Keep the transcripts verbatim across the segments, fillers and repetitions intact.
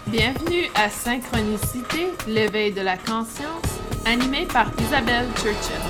Bienvenue à Synchronicité, l'éveil de la conscience, animé par Isabelle Churchill.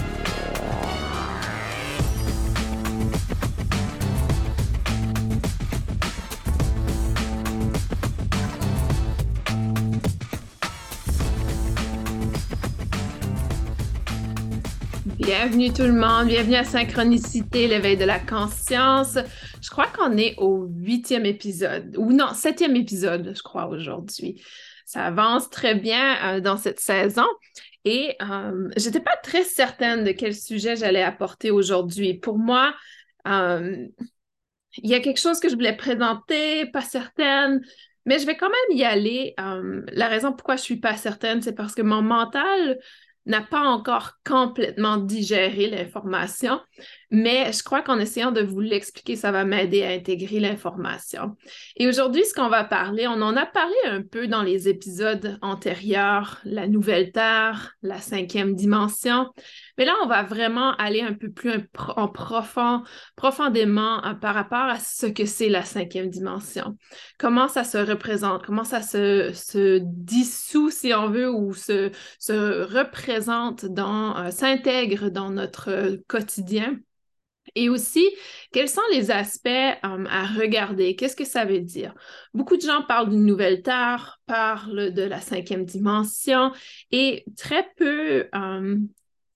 Bienvenue tout le monde, bienvenue à Synchronicité, l'éveil de la conscience. Je crois qu'on est au huitième épisode, ou non, septième épisode, je crois, aujourd'hui. Ça avance très bien euh, dans cette saison et euh, j'étais pas très certaine de quel sujet j'allais apporter aujourd'hui. Pour moi, euh, il y a quelque chose que je voulais présenter, pas certaine, mais je vais quand même y aller. Euh, la raison pourquoi je suis pas certaine, c'est parce que mon mental n'a pas encore complètement digéré l'information, mais je crois qu'en essayant de vous l'expliquer, ça va m'aider à intégrer l'information. Et aujourd'hui, ce qu'on va parler, on en a parlé un peu dans les épisodes antérieurs, la nouvelle Terre, la cinquième dimension, mais là, on va vraiment aller un peu plus en profond, profondément euh, par rapport à ce que c'est la cinquième dimension. Comment ça se représente, comment ça se, se dissout, si on veut, ou se, se représente dans, euh, s'intègre dans notre euh, quotidien. Et aussi, quels sont les aspects um, à regarder? Qu'est-ce que ça veut dire? Beaucoup de gens parlent d'une nouvelle Terre, parlent de la cinquième dimension et très peu um,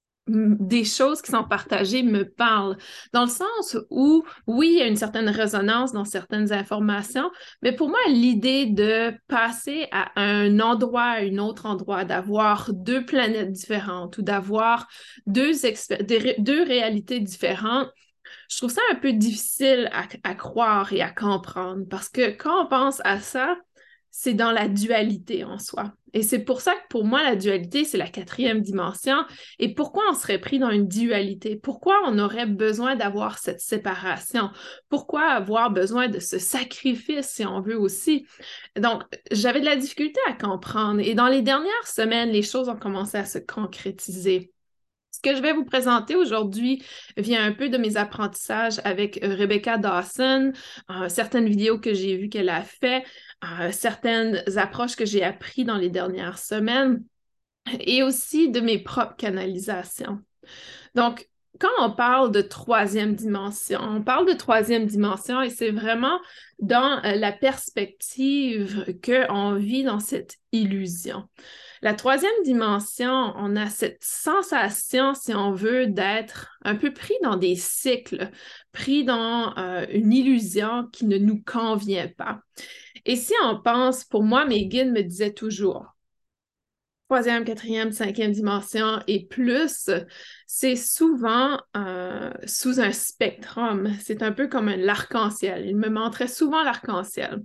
des choses qui sont partagées me parlent, dans le sens où, oui, il y a une certaine résonance dans certaines informations, mais pour moi, l'idée de passer à un endroit, à un autre endroit, d'avoir deux planètes différentes ou d'avoir deux, deux réalités différentes, je trouve ça un peu difficile à, à croire et à comprendre, parce que quand on pense à ça, c'est dans la dualité en soi. Et c'est pour ça que pour moi, la dualité, c'est la quatrième dimension. Et pourquoi on serait pris dans une dualité? Pourquoi on aurait besoin d'avoir cette séparation? Pourquoi avoir besoin de ce sacrifice, si on veut aussi? Donc, j'avais de la difficulté à comprendre. Et dans les dernières semaines, les choses ont commencé à se concrétiser. Ce que je vais vous présenter aujourd'hui vient un peu de mes apprentissages avec Rebecca Dawson, euh, certaines vidéos que j'ai vues qu'elle a fait, euh, certaines approches que j'ai apprises dans les dernières semaines et aussi de mes propres canalisations. Donc, quand on parle de troisième dimension, on parle de troisième dimension et c'est vraiment dans euh, la perspective qu'on vit dans cette illusion. La troisième dimension, on a cette sensation, si on veut, d'être un peu pris dans des cycles, pris dans euh, une illusion qui ne nous convient pas. Et si on pense, pour moi, mes guides me disaient toujours, troisième, quatrième, cinquième dimension et plus, c'est souvent euh, sous un spectrum. C'est un peu comme un l'arc-en-ciel. Il me montrait souvent l'arc-en-ciel.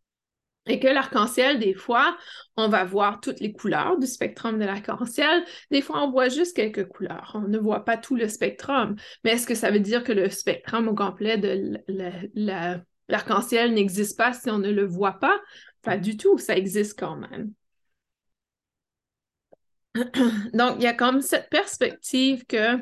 Et que l'arc-en-ciel, des fois, on va voir toutes les couleurs du spectrum de l'arc-en-ciel. Des fois, on voit juste quelques couleurs. On ne voit pas tout le spectrum. Mais est-ce que ça veut dire que le spectrum au complet de l'arc-en-ciel n'existe pas si on ne le voit pas? Pas du tout, ça existe quand même. Donc, il y a comme cette perspective que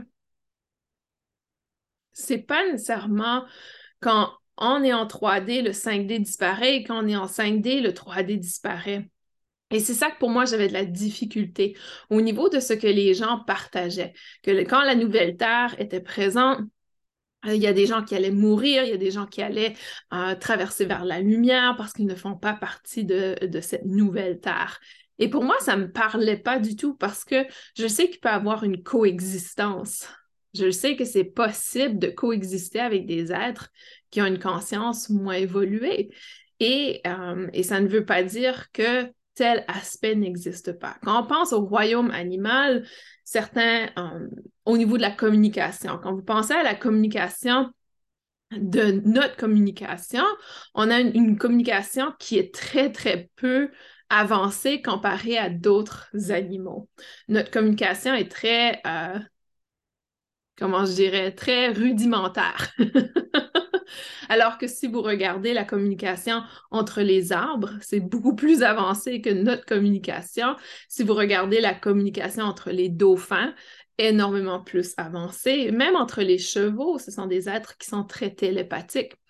c'est pas nécessairement quand on est en trois D, le cinq D disparaît, et quand on est en cinq D, le trois D disparaît. Et c'est ça que pour moi, j'avais de la difficulté au niveau de ce que les gens partageaient. Que le, quand la nouvelle Terre était présente, il y a des gens qui allaient mourir, il y a des gens qui allaient euh, traverser vers la lumière parce qu'ils ne font pas partie de, de cette nouvelle Terre. Et pour moi, ça ne me parlait pas du tout parce que je sais qu'il peut y avoir une coexistence. Je sais que c'est possible de coexister avec des êtres qui ont une conscience moins évoluée. Et, euh, et ça ne veut pas dire que tel aspect n'existe pas. Quand on pense au royaume animal, certains, euh, au niveau de la communication, quand vous pensez à la communication, de notre communication, on a une, une communication qui est très, très peu avancée comparée à d'autres animaux. Notre communication est très, euh, comment je dirais, très rudimentaire. Alors que si vous regardez la communication entre les arbres, c'est beaucoup plus avancé que notre communication. Si vous regardez la communication entre les dauphins, énormément plus avancée. Même entre les chevaux, ce sont des êtres qui sont très télépathiques.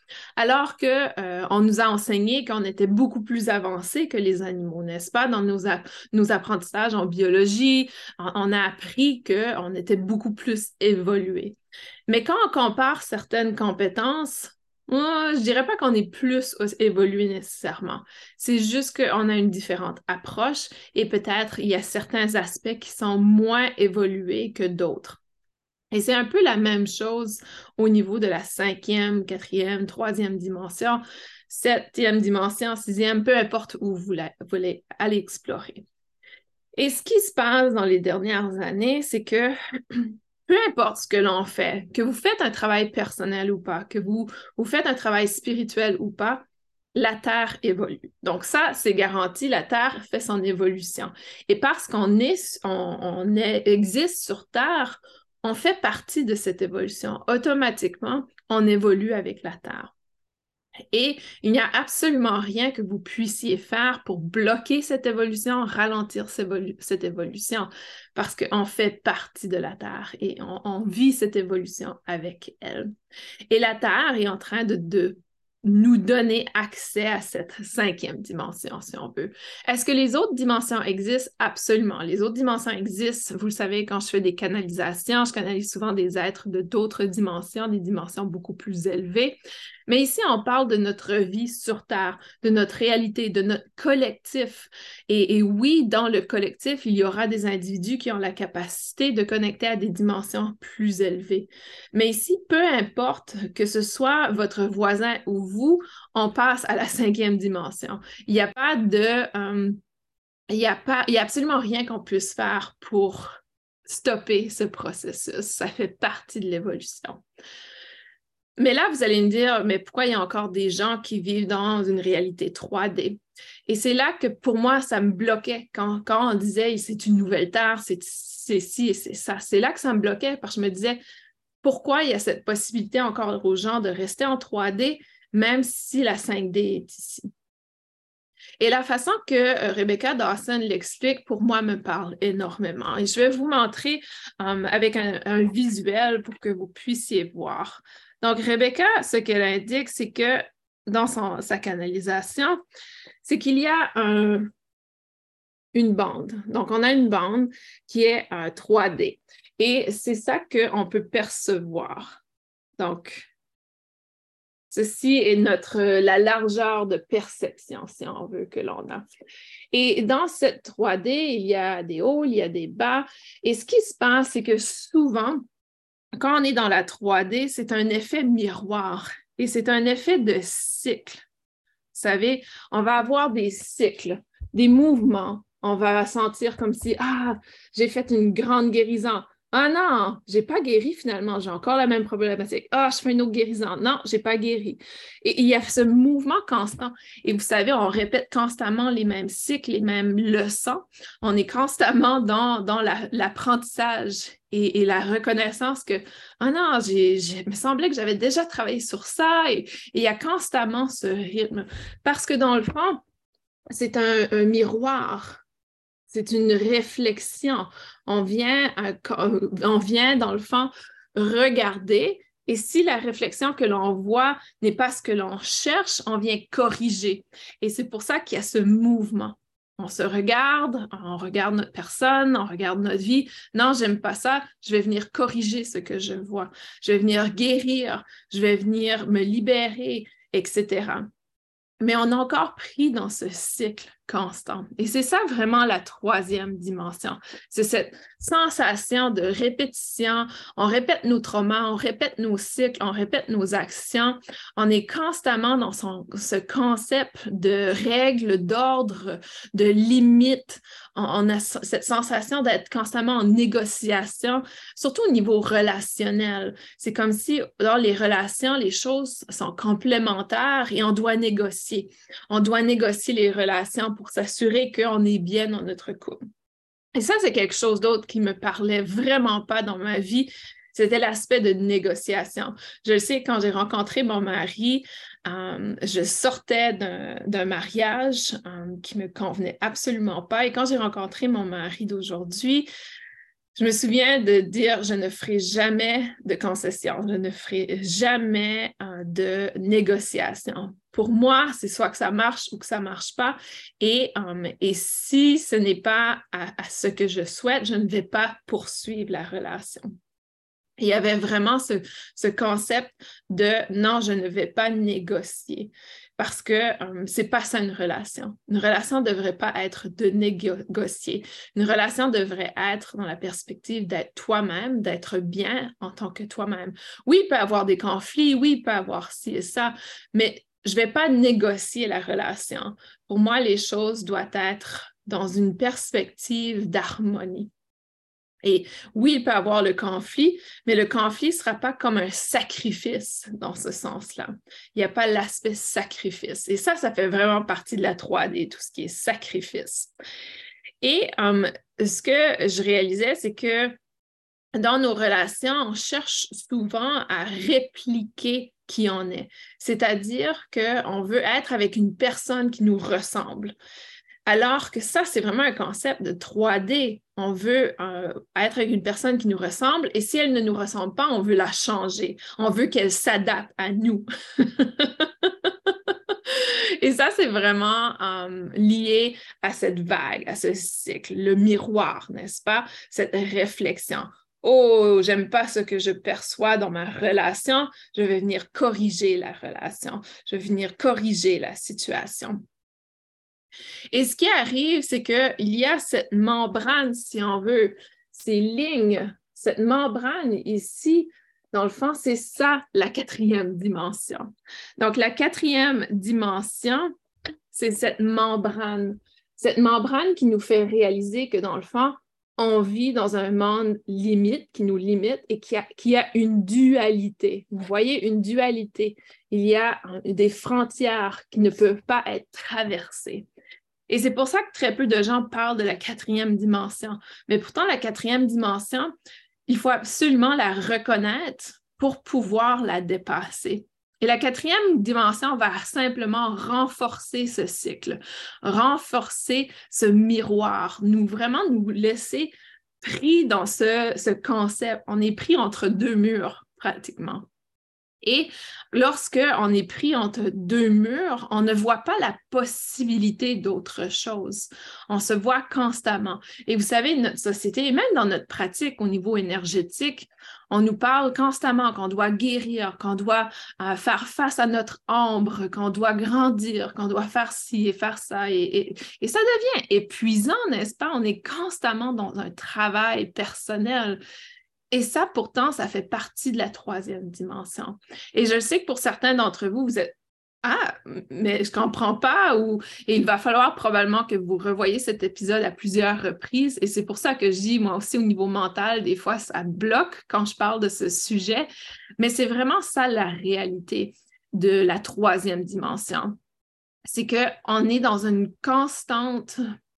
Alors que euh, on nous a enseigné qu'on était beaucoup plus avancés que les animaux, n'est-ce pas? Dans nos, a- nos apprentissages en biologie, on, on a appris qu'on était beaucoup plus évolués. Mais quand on compare certaines compétences, moi, je dirais pas qu'on est plus évolué nécessairement. C'est juste qu'on a une différente approche et peut-être il y a certains aspects qui sont moins évolués que d'autres. Et c'est un peu la même chose au niveau de la cinquième, quatrième, troisième dimension, septième dimension, sixième, peu importe où vous la- vous voulez aller explorer. Et ce qui se passe dans les dernières années, c'est que peu importe ce que l'on fait, que vous faites un travail personnel ou pas, que vous, vous faites un travail spirituel ou pas, la Terre évolue. Donc ça, c'est garanti, la Terre fait son évolution. Et parce qu'on est, on, on est, existe sur Terre, on fait partie de cette évolution. Automatiquement, on évolue avec la Terre. Et il n'y a absolument rien que vous puissiez faire pour bloquer cette évolution, ralentir cette évolution, parce qu'on fait partie de la Terre et on, on vit cette évolution avec elle. Et la Terre est en train de, de nous donner accès à cette cinquième dimension, si on veut. Est-ce que les autres dimensions existent? Absolument. Les autres dimensions existent. Vous le savez, quand je fais des canalisations, je canalise souvent des êtres de d'autres dimensions, des dimensions beaucoup plus élevées. Mais ici, on parle de notre vie sur Terre, de notre réalité, de notre collectif. Et, et oui, dans le collectif, il y aura des individus qui ont la capacité de connecter à des dimensions plus élevées. Mais ici, peu importe que ce soit votre voisin ou vous, on passe à la cinquième dimension. Il n'y a pas de... euh, il n'y a pas, il y a absolument rien qu'on puisse faire pour stopper ce processus. Ça fait partie de l'évolution. Mais là, vous allez me dire, mais pourquoi il y a encore des gens qui vivent dans une réalité trois D? Et c'est là que pour moi, ça me bloquait quand, quand on disait c'est une nouvelle Terre, c'est ci et c'est ça. C'est là que ça me bloquait parce que je me disais, pourquoi il y a cette possibilité encore aux gens de rester en trois D, même si la cinq D est ici? Et la façon que euh, Rebecca Dawson l'explique, pour moi, me parle énormément. Et je vais vous montrer um, avec un, un visuel pour que vous puissiez voir. Donc, Rebecca, ce qu'elle indique, c'est que dans son, sa canalisation, c'est qu'il y a un, une bande. Donc, on a une bande qui est euh, trois D. Et c'est ça qu'on peut percevoir. Donc, ceci est notre, la largeur de perception, si on veut, que l'on a. Et dans cette trois D, il y a des hauts, il y a des bas. Et ce qui se passe, c'est que souvent, quand on est dans la trois D, c'est un effet miroir et c'est un effet de cycle. Vous savez, on va avoir des cycles, des mouvements. On va sentir comme si, ah, j'ai fait une grande guérison. Ah non, j'ai pas guéri finalement, j'ai encore la même problématique. Ah, je fais une autre guérison. Non, j'ai pas guéri. Et il y a ce mouvement constant. Et vous savez, on répète constamment les mêmes cycles, les mêmes leçons. On est constamment dans, dans la, l'apprentissage et, et la reconnaissance que, ah non, j'ai, j'ai, il me semblait que j'avais déjà travaillé sur ça. Et, et il y a constamment ce rythme. Parce que dans le fond, c'est un, un miroir. C'est une réflexion. On vient, euh, on vient, dans le fond, regarder. Et si la réflexion que l'on voit n'est pas ce que l'on cherche, on vient corriger. Et c'est pour ça qu'il y a ce mouvement. On se regarde, on regarde notre personne, on regarde notre vie. Non, j'aime pas ça. Je vais venir corriger ce que je vois. Je vais venir guérir. Je vais venir me libérer, et cetera. Mais on est encore pris dans ce cycle constant. Et c'est ça vraiment la troisième dimension. C'est cette sensation de répétition. On répète nos traumas, on répète nos cycles, on répète nos actions. On est constamment dans son, ce concept de règles, d'ordre, de limites. On, on a cette sensation d'être constamment en négociation, surtout au niveau relationnel. C'est comme si dans les relations, les choses sont complémentaires et on doit négocier. On doit négocier les relations pour s'assurer qu'on est bien dans notre couple. Et ça, c'est quelque chose d'autre qui me parlait vraiment pas dans ma vie. C'était l'aspect de négociation. Je le sais, quand j'ai rencontré mon mari, euh, je sortais d'un, d'un mariage euh, qui me convenait absolument pas. Et quand j'ai rencontré mon mari d'aujourd'hui, Je me souviens de dire, je ne ferai jamais de concession, je ne ferai jamais euh, de négociation. Pour moi, c'est soit que ça marche ou que ça ne marche pas. Et, um, et si ce n'est pas à, à ce que je souhaite, je ne vais pas poursuivre la relation. Et il y avait vraiment ce, ce concept de non, je ne vais pas négocier parce que um, c'est pas ça une relation. Une relation ne devrait pas être de négocier. Une relation devrait être dans la perspective d'être toi-même, d'être bien en tant que toi-même. Oui, il peut y avoir des conflits, oui, il peut y avoir ci et ça, mais je ne vais pas négocier la relation. Pour moi, les choses doivent être dans une perspective d'harmonie. Et oui, il peut y avoir le conflit, mais le conflit ne sera pas comme un sacrifice dans ce sens-là. Il n'y a pas l'aspect sacrifice. Et ça, ça fait vraiment partie de la trois D, tout ce qui est sacrifice. Et um, ce que je réalisais, c'est que dans nos relations, on cherche souvent à répliquer qui on est. C'est-à-dire qu'on veut être avec une personne qui nous ressemble. Alors que ça, c'est vraiment un concept de trois D. On veut euh, être avec une personne qui nous ressemble et si elle ne nous ressemble pas, on veut la changer. On veut qu'elle s'adapte à nous. Et ça, c'est vraiment um, lié à cette vague, à ce cycle, le miroir, n'est-ce pas? Cette réflexion. Oh, j'aime pas ce que je perçois dans ma relation, je vais venir corriger la relation, je vais venir corriger la situation. Et ce qui arrive, c'est qu'il y a cette membrane, si on veut, ces lignes, cette membrane ici, dans le fond, c'est ça la quatrième dimension. Donc, la quatrième dimension, c'est cette membrane. Cette membrane qui nous fait réaliser que, dans le fond, on vit dans un monde limite, qui nous limite et qui a, qui a une dualité. Vous voyez, une dualité. Il y a des frontières qui ne peuvent pas être traversées. Et c'est pour ça que très peu de gens parlent de la quatrième dimension. Mais pourtant, la quatrième dimension, il faut absolument la reconnaître pour pouvoir la dépasser. Et la quatrième dimension va simplement renforcer ce cycle, renforcer ce miroir, nous vraiment nous laisser pris dans ce, ce concept. On est pris entre deux murs, pratiquement. Et lorsqu'on est pris entre deux murs, on ne voit pas la possibilité d'autre chose. On se voit constamment. Et vous savez, notre société, et même dans notre pratique au niveau énergétique, on nous parle constamment qu'on doit guérir, qu'on doit euh, faire face à notre ombre, qu'on doit grandir, qu'on doit faire ci et faire ça. Et, et, et ça devient épuisant, n'est-ce pas? On est constamment dans un travail personnel. Et ça, pourtant, ça fait partie de la troisième dimension. Et je sais que pour certains d'entre vous, vous êtes « Ah, mais je ne comprends pas » ou « Et il va falloir probablement que vous revoyiez cet épisode à plusieurs reprises. » Et c'est pour ça que je dis, moi aussi, au niveau mental, des fois, ça bloque quand je parle de ce sujet. Mais c'est vraiment ça la réalité de la troisième dimension. C'est qu'on est dans une constante...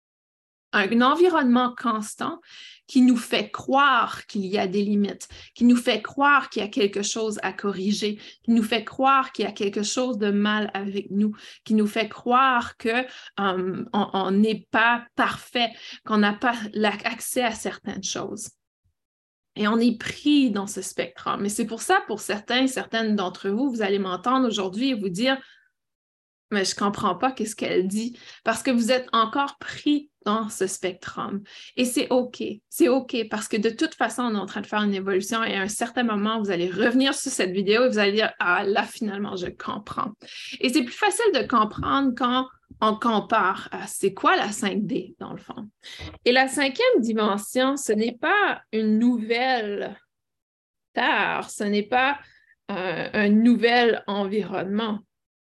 un environnement constant qui nous fait croire qu'il y a des limites, qui nous fait croire qu'il y a quelque chose à corriger, qui nous fait croire qu'il y a quelque chose de mal avec nous, qui nous fait croire qu'on um, on n'est pas parfait, qu'on n'a pas accès à certaines choses. Et on est pris dans ce spectre. Mais c'est pour ça, pour certains, certaines d'entre vous, vous allez m'entendre aujourd'hui et vous dire « Mais je ne comprends pas qu'est-ce qu'elle dit. » Parce que vous êtes encore pris dans ce spectrum. Et c'est OK. C'est OK parce que de toute façon, on est en train de faire une évolution et à un certain moment, vous allez revenir sur cette vidéo et vous allez dire « Ah, là, finalement, je comprends. » Et c'est plus facile de comprendre quand on compare à c'est quoi la cinq D, dans le fond. Et la cinquième dimension, ce n'est pas une nouvelle terre, ce n'est pas euh, un nouvel environnement.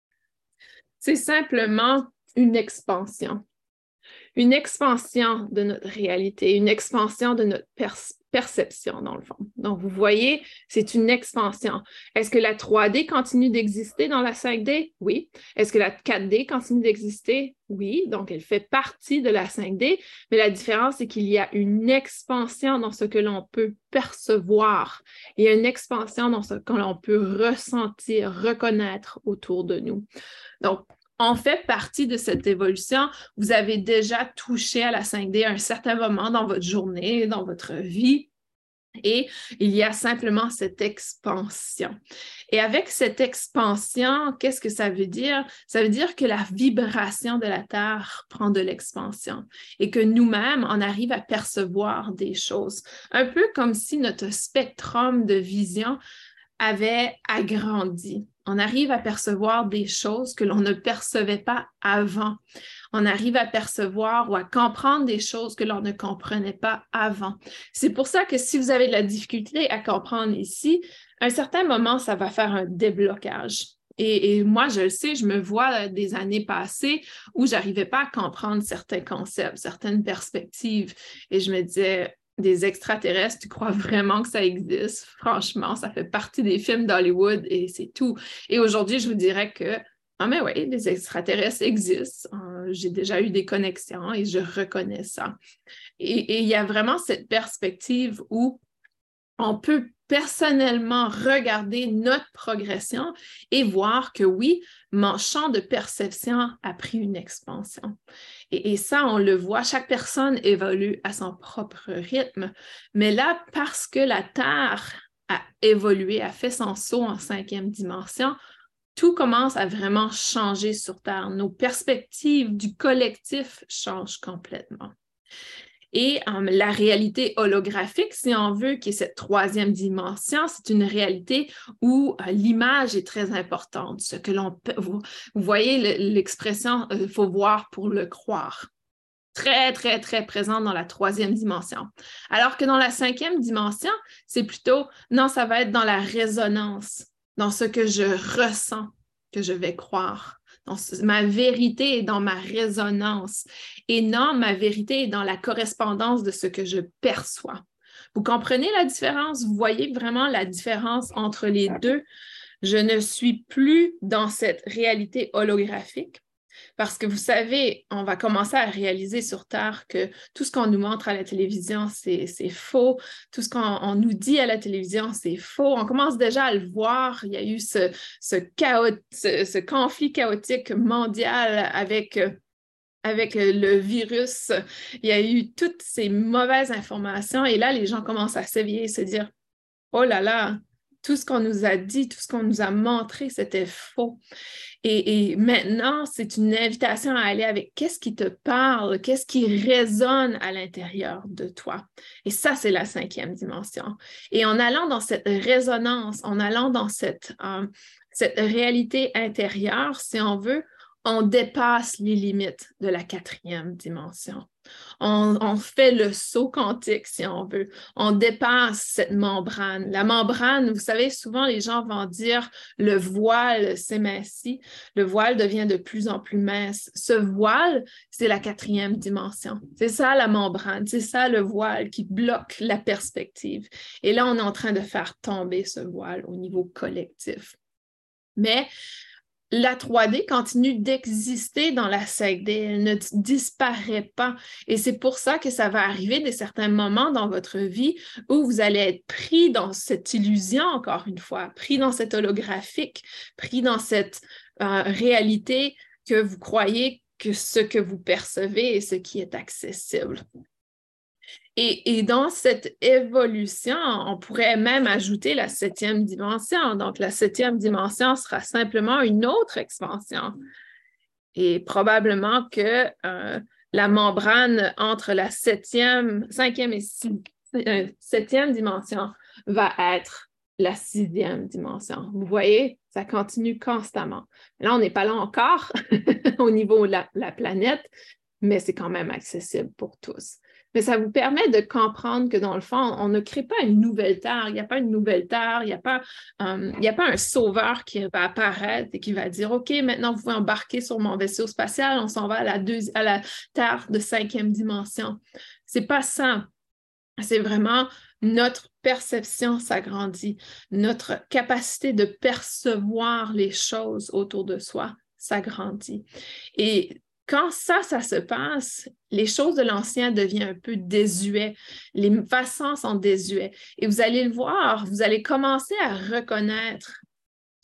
C'est simplement une expansion. Une expansion de notre réalité, une expansion de notre per- perception, dans le fond. Donc, vous voyez, c'est une expansion. Est-ce que la trois D continue d'exister dans la cinq D? Oui. Est-ce que la quatre D continue d'exister? Oui. Donc, elle fait partie de la cinq D, mais la différence, c'est qu'il y a une expansion dans ce que l'on peut percevoir. Il y a une expansion dans ce que l'on peut ressentir, reconnaître autour de nous. Donc, on fait partie de cette évolution. Vous avez déjà touché à la cinq D à un certain moment dans votre journée, dans votre vie. Et il y a simplement cette expansion. Et avec cette expansion, qu'est-ce que ça veut dire? Ça veut dire que la vibration de la Terre prend de l'expansion et que nous-mêmes, on arrive à percevoir des choses. Un peu comme si notre spectrum de vision avait agrandi. On arrive à percevoir des choses que l'on ne percevait pas avant. On arrive à percevoir ou à comprendre des choses que l'on ne comprenait pas avant. C'est pour ça que si vous avez de la difficulté à comprendre ici, à un certain moment, ça va faire un déblocage. Et, et moi, je le sais, je me vois des années passées où je n'arrivais pas à comprendre certains concepts, certaines perspectives. Et je me disais, des extraterrestres, tu crois vraiment que ça existe? Franchement, ça fait partie des films d'Hollywood et c'est tout. Et aujourd'hui, je vous dirais que, ah mais oui, les extraterrestres existent. Euh, j'ai déjà eu des connexions et je reconnais ça. Et il y a vraiment cette perspective où on peut personnellement regarder notre progression et voir que oui, mon champ de perception a pris une expansion. Et, et ça, on le voit, chaque personne évolue à son propre rythme. Mais là, parce que la Terre a évolué, a fait son saut en cinquième dimension, tout commence à vraiment changer sur Terre. Nos perspectives du collectif changent complètement. Et um, la réalité holographique, si on veut, qui est cette troisième dimension, c'est une réalité où uh, l'image est très importante. Ce que l'on peut, vous, vous voyez l'expression il euh, faut voir pour le croire. Très, très, très présente dans la troisième dimension. Alors que dans la cinquième dimension, c'est plutôt, non, ça va être dans la résonance, dans ce que je ressens que je vais croire. Donc, ma vérité est dans ma résonance et non, ma vérité est dans la correspondance de ce que je perçois. Vous comprenez la différence? Vous voyez vraiment la différence entre les deux? Je ne suis plus dans cette réalité holographique parce que vous savez, on va commencer à réaliser sur Terre que tout ce qu'on nous montre à la télévision, c'est, c'est faux. Tout ce qu'on on nous dit à la télévision, c'est faux. On commence déjà à le voir. Il y a eu ce, ce, chaos, ce, ce conflit chaotique mondial avec, avec le virus. Il y a eu toutes ces mauvaises informations. Et là, les gens commencent à s'éveiller et se dire, oh là là, tout ce qu'on nous a dit, tout ce qu'on nous a montré, c'était faux. Et, et maintenant, c'est une invitation à aller avec qu'est-ce qui te parle, qu'est-ce qui résonne à l'intérieur de toi. Et ça, c'est la cinquième dimension. Et en allant dans cette résonance, en allant dans cette, euh, cette réalité intérieure, si on veut, on dépasse les limites de la quatrième dimension. On, on fait le saut quantique, si on veut. On dépasse cette membrane. La membrane, vous savez, souvent les gens vont dire le voile s'émincit, le voile devient de plus en plus mince. Ce voile, c'est la quatrième dimension. C'est ça la membrane, c'est ça le voile qui bloque la perspective. Et là, on est en train de faire tomber ce voile au niveau collectif. Mais la trois D continue d'exister dans la cinq D, elle ne disparaît pas. Et c'est pour ça que ça va arriver des certains moments dans votre vie où vous allez être pris dans cette illusion, encore une fois, pris dans cette holographique, pris dans cette euh, réalité que vous croyez que ce que vous percevez est ce qui est accessible. Et, et dans cette évolution, on pourrait même ajouter la septième dimension. Donc, la septième dimension sera simplement une autre expansion. Et probablement que euh, la membrane entre la septième, cinquième et six, euh, septième dimension va être la sixième dimension. Vous voyez, ça continue constamment. Là, on n'est pas là encore au niveau de la, la planète, mais c'est quand même accessible pour tous. Mais ça vous permet de comprendre que dans le fond, on ne crée pas une nouvelle Terre. Il n'y a pas une nouvelle Terre, il n'y a pas, um, il n'y a pas un sauveur qui va apparaître et qui va dire « OK, maintenant vous pouvez embarquer sur mon vaisseau spatial, on s'en va à la, deux, à la Terre de cinquième dimension. » C'est pas ça. C'est vraiment notre perception s'agrandit, notre capacité de percevoir les choses autour de soi s'agrandit. Et quand ça, ça se passe, les choses de l'ancien deviennent un peu désuets. Les façons sont désuets. Et vous allez le voir, vous allez commencer à reconnaître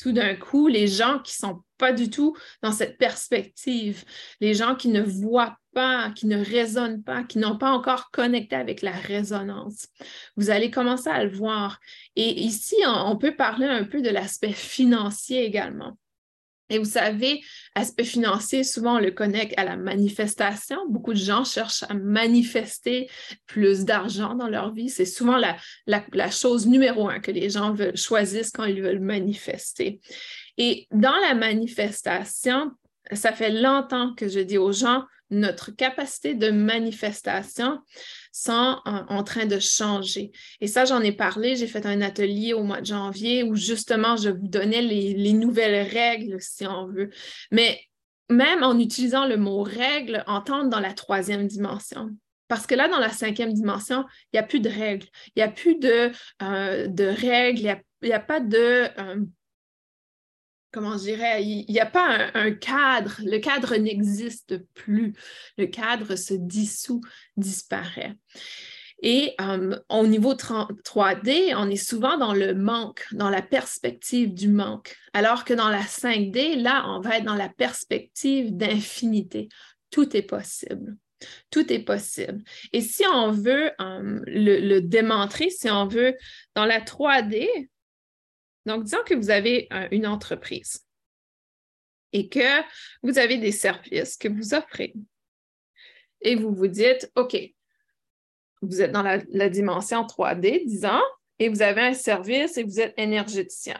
Tout d'un coup, les gens qui ne sont pas du tout dans cette perspective, les gens qui ne voient pas, qui ne raisonnent pas, qui n'ont pas encore connecté avec la résonance, vous allez commencer à le voir. Et ici, on, on peut parler un peu de l'aspect financier également. Et vous savez, aspect financier, souvent on le connecte à la manifestation. Beaucoup de gens cherchent à manifester plus d'argent dans leur vie. C'est souvent la, la, la chose numéro un que les gens veulent, choisissent quand ils veulent manifester. Et dans la manifestation, ça fait longtemps que je dis aux gens, notre capacité de manifestation sont en, en train de changer. Et ça, j'en ai parlé, j'ai fait un atelier au mois de janvier où justement, je vous donnais les, les nouvelles règles, si on veut. Mais même en utilisant le mot règle, entendre dans la troisième dimension. Parce que là, dans la cinquième dimension, il n'y a plus de règles. Il n'y a plus de, euh, de règles, il n'y a, il y a pas de... Euh, comment je dirais, il n'y a pas un, un cadre, le cadre n'existe plus, le cadre se dissout, disparaît. Et euh, au niveau trois D, on est souvent dans le manque, dans la perspective du manque, alors que dans la cinq D, là, on va être dans la perspective d'infinité. Tout est possible. Tout est possible. Et si on veut euh, le, le démontrer, si on veut, dans la trois D, donc, disons que vous avez euh, une entreprise et que vous avez des services que vous offrez. Et vous vous dites, OK, vous êtes dans la, la dimension trois D, disons, et vous avez un service et vous êtes énergéticien.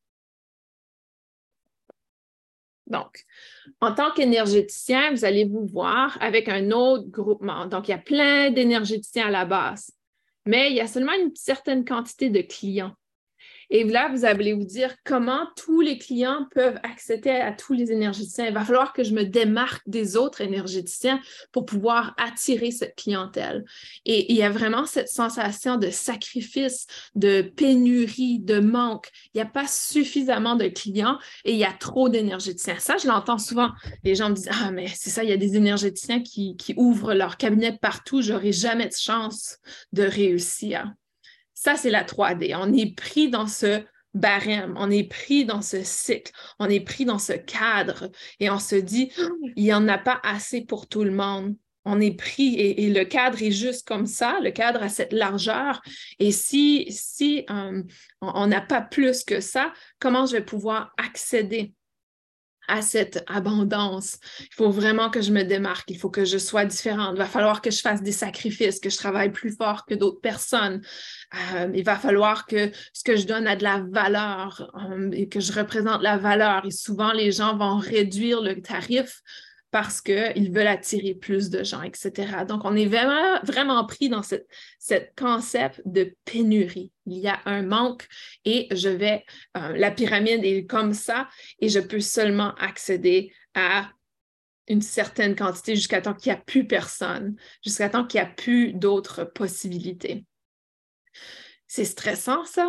Donc, en tant qu'énergéticien, vous allez vous voir avec un autre groupement. Donc, il y a plein d'énergéticiens à la base, mais il y a seulement une certaine quantité de clients. Et là, vous allez vous dire comment tous les clients peuvent accéder à tous les énergéticiens. Il va falloir que je me démarque des autres énergéticiens pour pouvoir attirer cette clientèle. Et il y a vraiment cette sensation de sacrifice, de pénurie, de manque. Il n'y a pas suffisamment de clients et il y a trop d'énergéticiens. Ça, je l'entends souvent. Les gens me disent, ah, mais c'est ça, il y a des énergéticiens qui, qui ouvrent leur cabinet partout. Je n'aurai jamais de chance de réussir. Ça, c'est la trois D. On est pris dans ce barème, on est pris dans ce cycle, on est pris dans ce cadre et on se dit, il n'y en a pas assez pour tout le monde. On est pris et, et le cadre est juste comme ça, le cadre a cette largeur. Et si, si euh, on n'a pas plus que ça, comment je vais pouvoir accéder à cette abondance? Il faut vraiment que je me démarque, il faut que je sois différente. Il va falloir que je fasse des sacrifices, que je travaille plus fort que d'autres personnes. Euh, il va falloir que ce que je donne a de la valeur euh, et que je représente la valeur. Et souvent, les gens vont réduire le tarif parce qu'ils veulent attirer plus de gens, et cetera. Donc, on est vraiment, vraiment pris dans ce concept de pénurie. Il y a un manque et je vais, euh, la pyramide est comme ça et je peux seulement accéder à une certaine quantité jusqu'à temps qu'il n'y a plus personne, jusqu'à temps qu'il n'y a plus d'autres possibilités. C'est stressant, ça.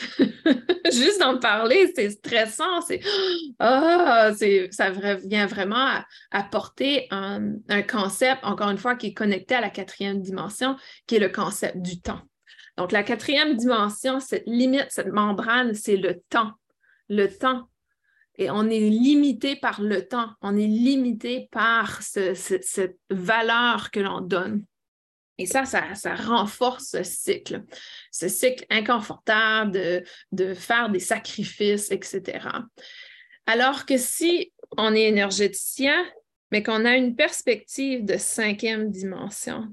Juste d'en parler, c'est stressant. C'est, ah, c'est, ça vient vraiment apporter un, un concept, encore une fois, qui est connecté à la quatrième dimension, qui est le concept du temps. Donc, la quatrième dimension, cette limite, cette membrane, c'est le temps. Le temps. Et on est limité par le temps. On est limité par ce, ce, cette valeur que l'on donne. Et ça, ça, ça renforce ce cycle, ce cycle inconfortable de, de faire des sacrifices, et cetera. Alors que si on est énergéticien, mais qu'on a une perspective de cinquième dimension,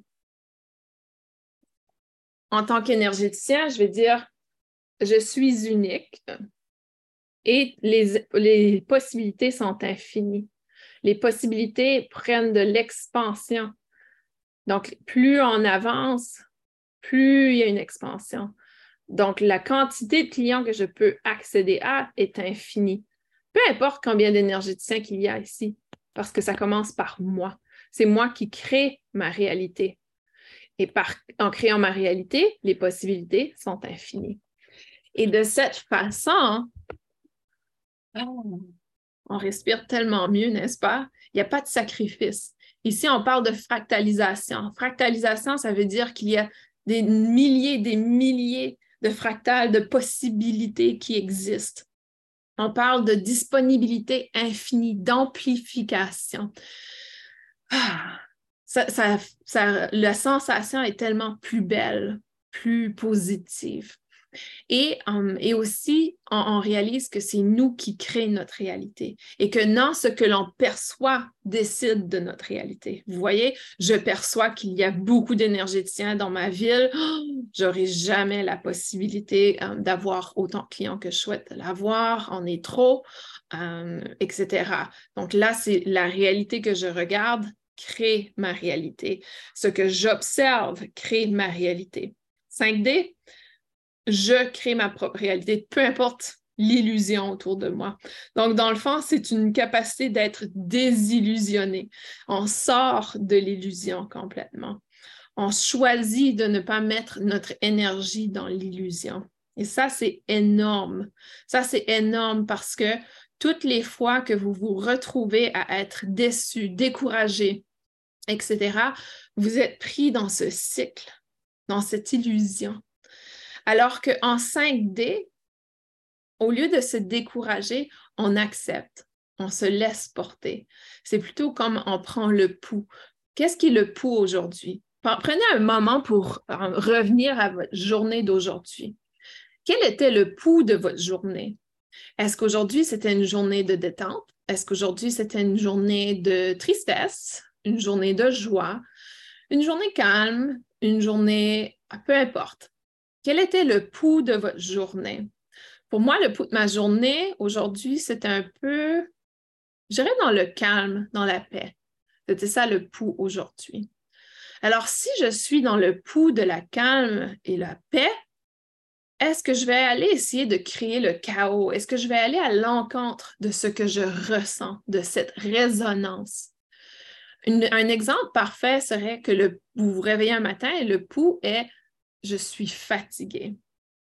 en tant qu'énergéticien, je vais dire, je suis unique et les, les possibilités sont infinies. Les possibilités prennent de l'expansion. Donc, plus on avance, plus il y a une expansion. Donc, la quantité de clients que je peux accéder à est infinie. Peu importe combien d'énergéticiens qu'il y a ici, parce que ça commence par moi. C'est moi qui crée ma réalité. Et par, en créant ma réalité, les possibilités sont infinies. Et de cette façon, on respire tellement mieux, n'est-ce pas? Il n'y a pas de sacrifice. Ici, on parle de fractalisation. Fractalisation, ça veut dire qu'il y a des milliers, des milliers de fractales, de possibilités qui existent. On parle de disponibilité infinie, d'amplification. Ah, ça, ça, ça, la sensation est tellement plus belle, plus positive. Et, um, et aussi, on, on réalise que c'est nous qui créons notre réalité et que non, ce que l'on perçoit décide de notre réalité. Vous voyez, je perçois qu'il y a beaucoup d'énergéticiens dans ma ville. Oh, j'aurai jamais la possibilité um, d'avoir autant de clients que je souhaite l'avoir. On est trop, um, et cetera. Donc là, c'est la réalité que je regarde crée ma réalité. Ce que j'observe crée ma réalité. cinq D, je crée ma propre réalité, peu importe l'illusion autour de moi. Donc, dans le fond, c'est une capacité d'être désillusionné. On sort de l'illusion complètement. On choisit de ne pas mettre notre énergie dans l'illusion. Et ça, c'est énorme. Ça, c'est énorme parce que toutes les fois que vous vous retrouvez à être déçu, découragé, et cetera, vous êtes pris dans ce cycle, dans cette illusion. Alors qu'en cinq D, au lieu de se décourager, on accepte, on se laisse porter. C'est plutôt comme on prend le pouls. Qu'est-ce qui est le pouls aujourd'hui? Prenez un moment pour revenir à votre journée d'aujourd'hui. Quel était le pouls de votre journée? Est-ce qu'aujourd'hui, c'était une journée de détente? Est-ce qu'aujourd'hui, c'était une journée de tristesse, une journée de joie, une journée calme, une journée, peu importe? Quel était le pouls de votre journée? Pour moi, le pouls de ma journée aujourd'hui, c'était un peu, je dirais dans le calme, dans la paix. C'était ça le pouls aujourd'hui. Alors, si je suis dans le pouls de la calme et la paix, est-ce que je vais aller essayer de créer le chaos? Est-ce que je vais aller à l'encontre de ce que je ressens, de cette résonance? Une, un exemple parfait serait que le, vous vous réveillez un matin et le pouls est « je suis fatigué ».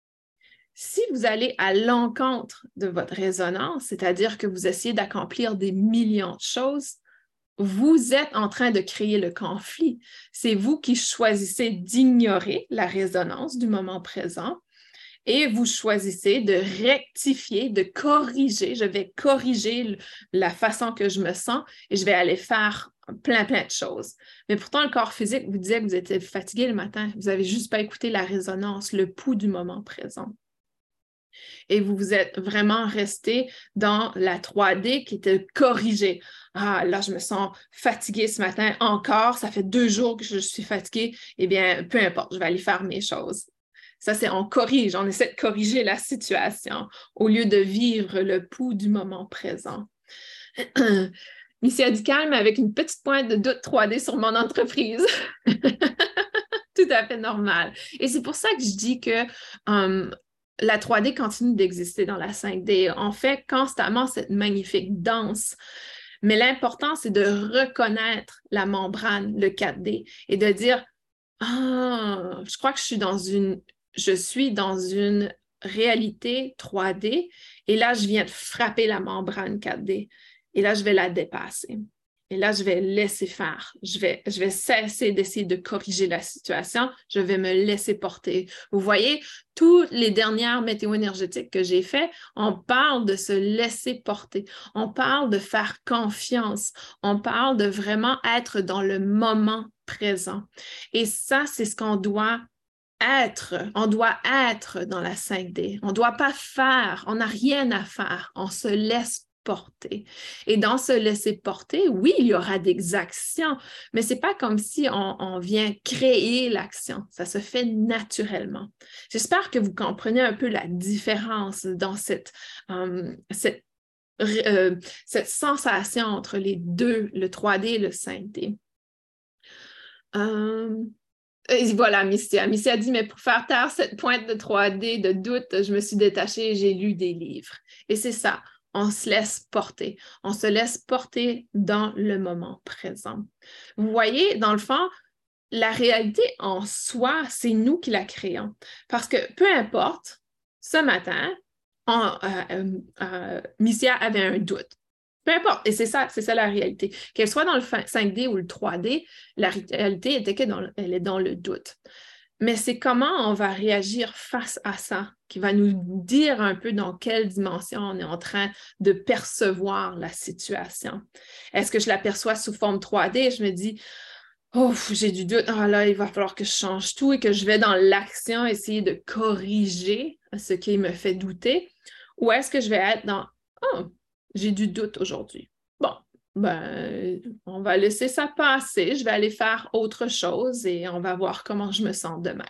Si vous allez à l'encontre de votre résonance, c'est-à-dire que vous essayez d'accomplir des millions de choses, vous êtes en train de créer le conflit. C'est vous qui choisissez d'ignorer la résonance du moment présent et vous choisissez de rectifier, de corriger. Je vais corriger la façon que je me sens et je vais aller faire plein, plein de choses. Mais pourtant, le corps physique vous disait que vous étiez fatigué le matin. Vous n'avez juste pas écouté la résonance, le pouls du moment présent. Et vous vous êtes vraiment resté dans la trois D qui était corrigée. Ah, là, je me sens fatiguée ce matin encore. Ça fait deux jours que je suis fatiguée. Eh bien, peu importe, je vais aller faire mes choses. Ça, c'est on corrige, on essaie de corriger la situation au lieu de vivre le pouls du moment présent. Missy a dit calme avec une petite pointe de doute trois D sur mon entreprise. Tout à fait normal. Et c'est pour ça que je dis que um, la trois D continue d'exister dans la cinq D. On fait constamment cette magnifique danse. Mais l'important, c'est de reconnaître la membrane, le quatre D, et de dire « Ah, je crois que je suis dans une, je suis dans une réalité trois D et là, je viens de frapper la membrane quatre D. Et là, je vais la dépasser. Et là, je vais laisser faire. Je vais, je vais cesser d'essayer de corriger la situation. Je vais me laisser porter. Vous voyez, toutes les dernières météo énergétiques que j'ai faites, on parle de se laisser porter. On parle de faire confiance. On parle de vraiment être dans le moment présent. Et ça, c'est ce qu'on doit être. On doit être dans la cinq D. On ne doit pas faire. On n'a rien à faire. On se laisse porter. Et dans se laisser porter, oui, il y aura des actions, mais ce n'est pas comme si on, on vient créer l'action. Ça se fait naturellement. J'espère que vous comprenez un peu la différence dans cette, um, cette, euh, cette sensation entre les deux, le trois D et le cinq D. Um, Et voilà, Missy. Missy a dit, mais pour faire taire cette pointe de trois D de doute, je me suis détachée et j'ai lu des livres. Et c'est ça. On se laisse porter. On se laisse porter dans le moment présent. Vous voyez, dans le fond, la réalité en soi, c'est nous qui la créons. Parce que peu importe, ce matin, on, euh, euh, euh, Missy avait un doute. Peu importe, et c'est ça, c'est ça la réalité. Qu'elle soit dans le cinq D ou le trois D, la réalité était qu'elle est dans le doute. Mais c'est comment on va réagir face à ça qui va nous dire un peu dans quelle dimension on est en train de percevoir la situation. Est-ce que je l'aperçois sous forme trois D? Je me dis, oh, j'ai du doute, ah là, il va falloir que je change tout et que je vais dans l'action essayer de corriger ce qui me fait douter. Ou est-ce que je vais être dans, oh, j'ai du doute aujourd'hui. Bon, ben, on va laisser ça passer. Je vais aller faire autre chose et on va voir comment je me sens demain.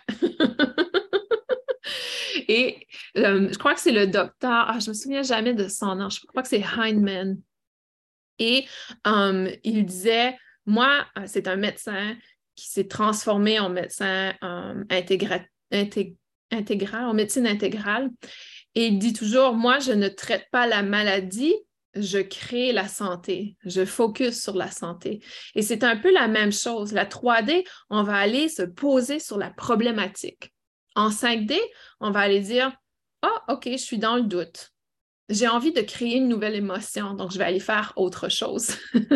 Et euh, je crois que c'est le docteur, ah, je me souviens jamais de son nom, je crois que c'est Heinemann. Et um, il disait, moi, c'est un médecin qui s'est transformé en médecin um, intégra intég intégral, en médecine intégrale. Et il dit toujours, moi, je ne traite pas la maladie, je crée la santé, je focus sur la santé. Et c'est un peu la même chose. La trois D, on va aller se poser sur la problématique. En cinq D, on va aller dire, ah, oh, OK, je suis dans le doute. J'ai envie de créer une nouvelle émotion, donc je vais aller faire autre chose.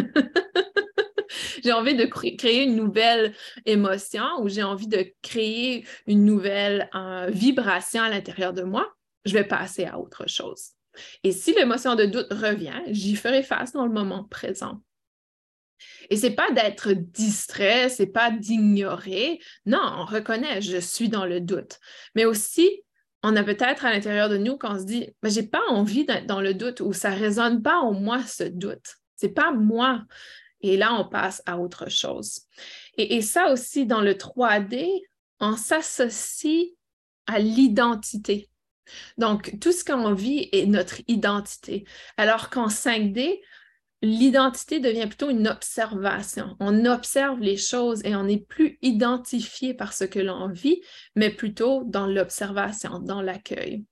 J'ai envie de créer une nouvelle émotion ou j'ai envie de créer une nouvelle euh, vibration à l'intérieur de moi, je vais passer à autre chose. Et si l'émotion de doute revient, j'y ferai face dans le moment présent. Et c'est pas d'être distrait, c'est pas d'ignorer. Non, on reconnaît, je suis dans le doute. Mais aussi, on a peut-être à l'intérieur de nous qu'on se dit, mais j'ai pas envie d'être dans le doute ou ça résonne pas en moi ce doute. C'est pas moi. Et là, on passe à autre chose. Et, et ça aussi, dans le trois D, on s'associe à l'identité. Donc, tout ce qu'on vit est notre identité. Alors qu'en cinq D, l'identité devient plutôt une observation. On observe les choses et on n'est plus identifié par ce que l'on vit, mais plutôt dans l'observation, dans l'accueil.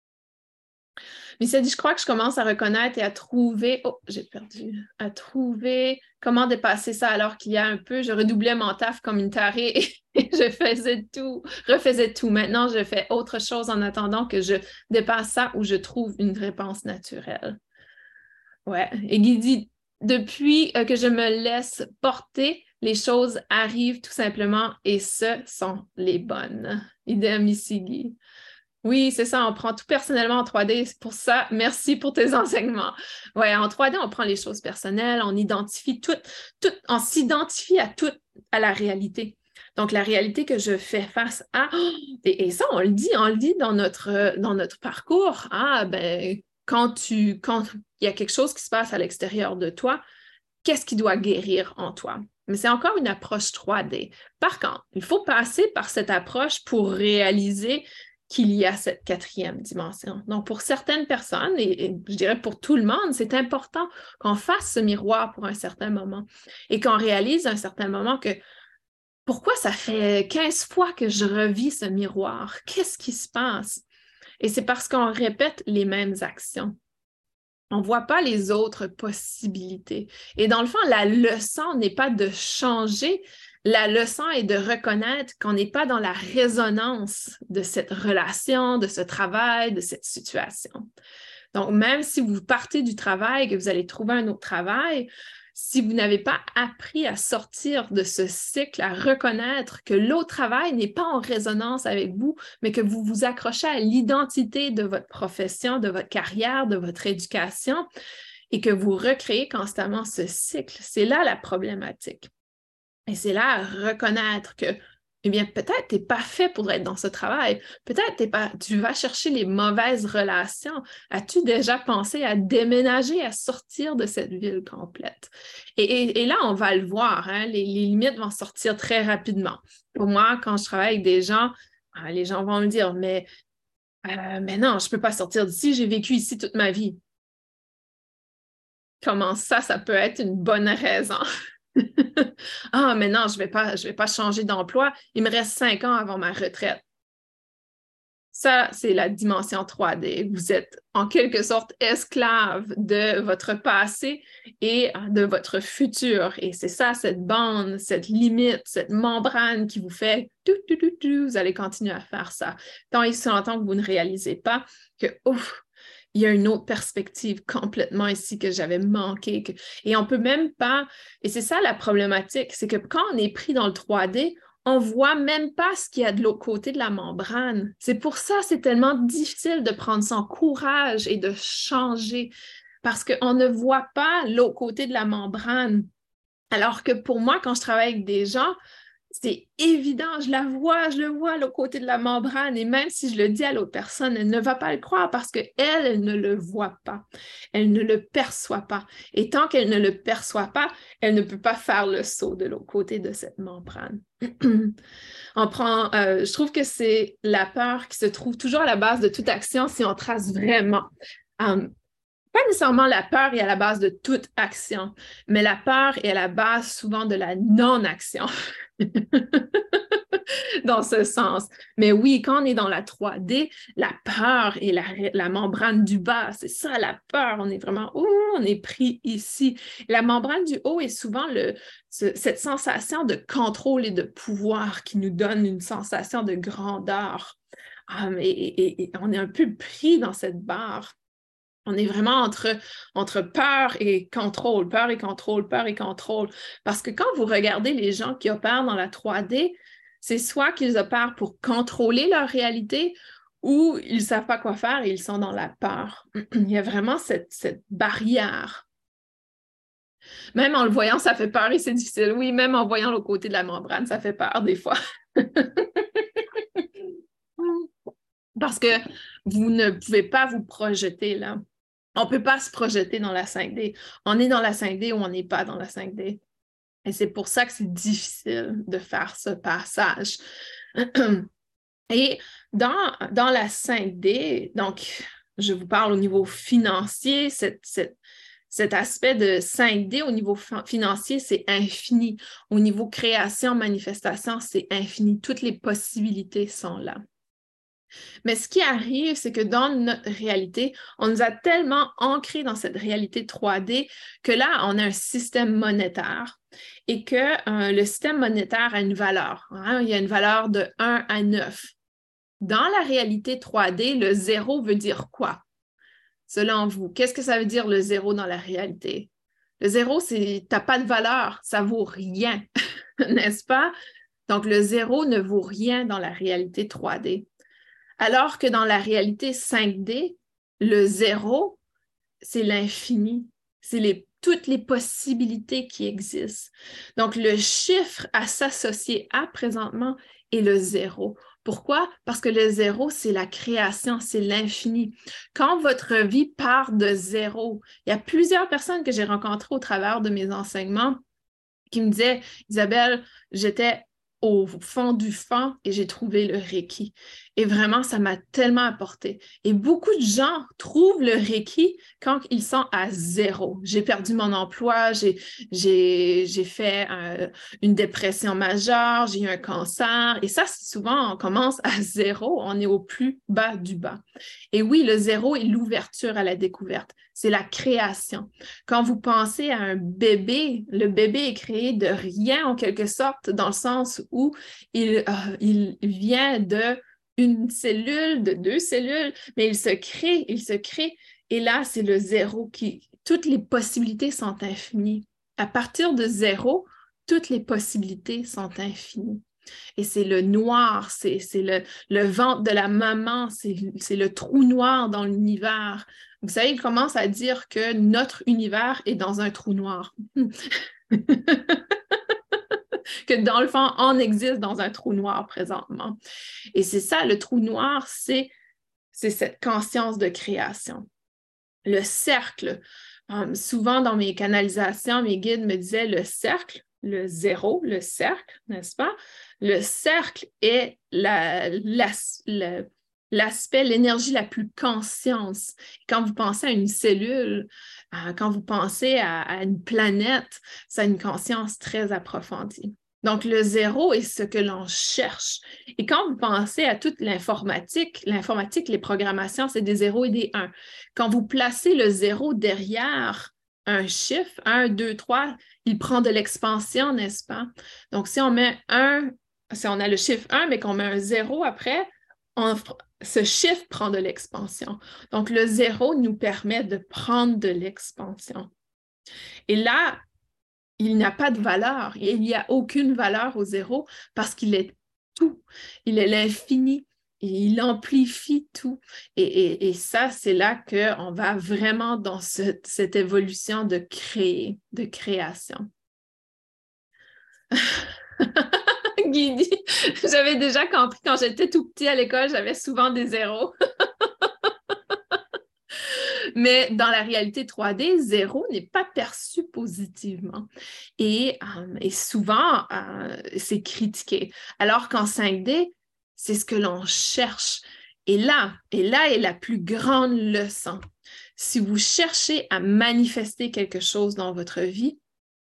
Mais ça dit, je crois que je commence à reconnaître et à trouver, oh, j'ai perdu, à trouver comment dépasser ça alors qu'il y a un peu, je redoublais mon taf comme une tarée et je faisais tout, refaisais tout. Maintenant, je fais autre chose en attendant que je dépasse ça ou je trouve une réponse naturelle. Ouais. Et Guy dit, depuis que je me laisse porter, les choses arrivent tout simplement et ce sont les bonnes. Idem ici, Guy. Oui, c'est ça, on prend tout personnellement en trois D. C'est pour ça, merci pour tes enseignements. Ouais, en trois D, on prend les choses personnelles, on identifie tout, tout on s'identifie à tout, à la réalité. Donc, la réalité que je fais face à, et, et ça, on le dit, on le dit dans notre, dans notre parcours. Ah, ben, quand tu, quand il y a quelque chose qui se passe à l'extérieur de toi, qu'est-ce qui doit guérir en toi? Mais c'est encore une approche trois D. Par contre, il faut passer par cette approche pour réaliser qu'il y a cette quatrième dimension. Donc, pour certaines personnes, et, et je dirais pour tout le monde, c'est important qu'on fasse ce miroir pour un certain moment et qu'on réalise à un certain moment que pourquoi ça fait quinze fois que je revis ce miroir? Qu'est-ce qui se passe? Et c'est parce qu'on répète les mêmes actions. On ne voit pas les autres possibilités. Et dans le fond, la leçon n'est pas de changer, la leçon est de reconnaître qu'on n'est pas dans la résonance de cette relation, de ce travail, de cette situation. Donc, même si vous partez du travail, que vous allez trouver un autre travail, si vous n'avez pas appris à sortir de ce cycle, à reconnaître que l'autre travail n'est pas en résonance avec vous, mais que vous vous accrochez à l'identité de votre profession, de votre carrière, de votre éducation, et que vous recréez constamment ce cycle, c'est là la problématique. Et c'est là à reconnaître que, eh bien, peut-être tu n'es pas fait pour être dans ce travail. Peut-être t'es pas, tu vas chercher les mauvaises relations. As-tu déjà pensé à déménager, à sortir de cette ville complète? Et, et, et là, on va le voir, hein, les, les limites vont sortir très rapidement. Pour moi, quand je travaille avec des gens, les gens vont me dire, mais, euh, mais non, je ne peux pas sortir d'ici, j'ai vécu ici toute ma vie. Comment ça, ça peut être une bonne raison? Ah, mais non, je ne vais pas, je vais pas changer d'emploi. Il me reste cinq ans avant ma retraite. Ça, c'est la dimension trois D. Vous êtes en quelque sorte esclave de votre passé et de votre futur. Et c'est ça, cette bande, cette limite, cette membrane qui vous fait tout, tout, tout, tout, vous allez continuer à faire ça. Tant et si longtemps que vous ne réalisez pas que, ouf, il y a une autre perspective complètement ici que j'avais manqué. Que... Et on ne peut même pas... Et c'est ça la problématique, c'est que quand on est pris dans le trois D, on ne voit même pas ce qu'il y a de l'autre côté de la membrane. C'est pour ça que c'est tellement difficile de prendre son courage et de changer, parce qu'on ne voit pas l'autre côté de la membrane. Alors que pour moi, quand je travaille avec des gens, c'est évident, je la vois, je le vois, l'autre côté de la membrane. Et même si je le dis à l'autre personne, elle ne va pas le croire parce qu'elle, elle ne le voit pas. Elle ne le perçoit pas. Et tant qu'elle ne le perçoit pas, elle ne peut pas faire le saut de l'autre côté de cette membrane. On prend, euh, je trouve que c'est la peur qui se trouve toujours à la base de toute action si on trace vraiment. Um, Pas nécessairement la peur est à la base de toute action, mais la peur est à la base souvent de la non-action. Dans ce sens. Mais oui, quand on est dans la trois D, la peur est la, la membrane du bas. C'est ça, la peur. On est vraiment, oh, on est pris ici. La membrane du haut est souvent le, ce, cette sensation de contrôle et de pouvoir qui nous donne une sensation de grandeur. Um, et, et, et on est un peu pris dans cette barre. On est vraiment entre, entre peur et contrôle, peur et contrôle, peur et contrôle. Parce que quand vous regardez les gens qui opèrent dans la trois D, c'est soit qu'ils opèrent pour contrôler leur réalité ou ils ne savent pas quoi faire et ils sont dans la peur. Il y a vraiment cette, cette barrière. Même en le voyant, ça fait peur et c'est difficile. Oui, même en voyant l'autre côté de la membrane, ça fait peur des fois. Parce que vous ne pouvez pas vous projeter là. On ne peut pas se projeter dans la cinq D. On est dans la cinq D ou on n'est pas dans la cinq D. Et c'est pour ça que c'est difficile de faire ce passage. Et dans, dans la cinq D, donc, je vous parle au niveau financier, cette, cette, cet aspect de cinq D au niveau financier, c'est infini. Au niveau création, manifestation, c'est infini. Toutes les possibilités sont là. Mais ce qui arrive, c'est que dans notre réalité, on nous a tellement ancrés dans cette réalité trois D que là, on a un système monétaire et que euh, le système monétaire a une valeur. Hein? Il y a une valeur de un à neuf. Dans la réalité trois D, le zéro veut dire quoi? Selon vous, qu'est-ce que ça veut dire le zéro dans la réalité? Le zéro, c'est t'as pas de valeur, ça vaut rien, n'est-ce pas? Donc, le zéro ne vaut rien dans la réalité trois D. Alors que dans la réalité cinq D, le zéro, c'est l'infini. C'est les, toutes les possibilités qui existent. Donc, le chiffre à s'associer à présentement est le zéro. Pourquoi? Parce que le zéro, c'est la création, c'est l'infini. Quand votre vie part de zéro, il y a plusieurs personnes que j'ai rencontrées au travers de mes enseignements qui me disaient, Isabelle, j'étais au fond du fond et j'ai trouvé le Reiki. Et vraiment, ça m'a tellement apporté. Et beaucoup de gens trouvent le Reiki quand ils sont à zéro. J'ai perdu mon emploi, j'ai, j'ai, j'ai fait un, une dépression majeure, j'ai eu un cancer. Et ça, c'est souvent, on commence à zéro, on est au plus bas du bas. Et oui, le zéro est l'ouverture à la découverte. C'est la création. Quand vous pensez à un bébé, le bébé est créé de rien en quelque sorte, dans le sens où il, euh, il vient de une cellule, de deux cellules, mais il se crée, il se crée. Et là, c'est le zéro qui... Toutes les possibilités sont infinies. À partir de zéro, toutes les possibilités sont infinies. Et c'est le noir, c'est, c'est le, le ventre de la maman, c'est, c'est le trou noir dans l'univers. Vous savez, il commence à dire que notre univers est dans un trou noir. Que dans le fond, on existe dans un trou noir présentement. Et c'est ça, le trou noir, c'est, c'est cette conscience de création. Le cercle, um, souvent dans mes canalisations, mes guides me disaient le cercle, le zéro, le cercle, n'est-ce pas? Le cercle est la, la, la, l'aspect, l'énergie la plus conscience. Quand vous pensez à une cellule, euh, quand vous pensez à, à une planète, ça a une conscience très approfondie. Donc, le zéro est ce que l'on cherche. Et quand vous pensez à toute l'informatique, l'informatique, les programmations, c'est des zéros et des uns. Quand vous placez le zéro derrière un chiffre, un, deux, trois, il prend de l'expansion, n'est-ce pas? Donc, si on met un, si on a le chiffre un, mais qu'on met un zéro après, on, ce chiffre prend de l'expansion. Donc, le zéro nous permet de prendre de l'expansion. Et là, il n'y a pas de valeur. Il n'y a aucune valeur au zéro parce qu'il est tout. Il est l'infini. Il amplifie tout. Et, et, et ça, c'est là qu'on va vraiment dans ce, cette évolution de créer, de création. Guy dit, j'avais déjà compris quand j'étais tout petit à l'école, j'avais souvent des zéros. Mais dans la réalité trois D, zéro n'est pas perçu positivement. Et, euh, et souvent, euh, c'est critiqué. Alors qu'en cinq D, c'est ce que l'on cherche. Et là, et là est la plus grande leçon. Si vous cherchez à manifester quelque chose dans votre vie,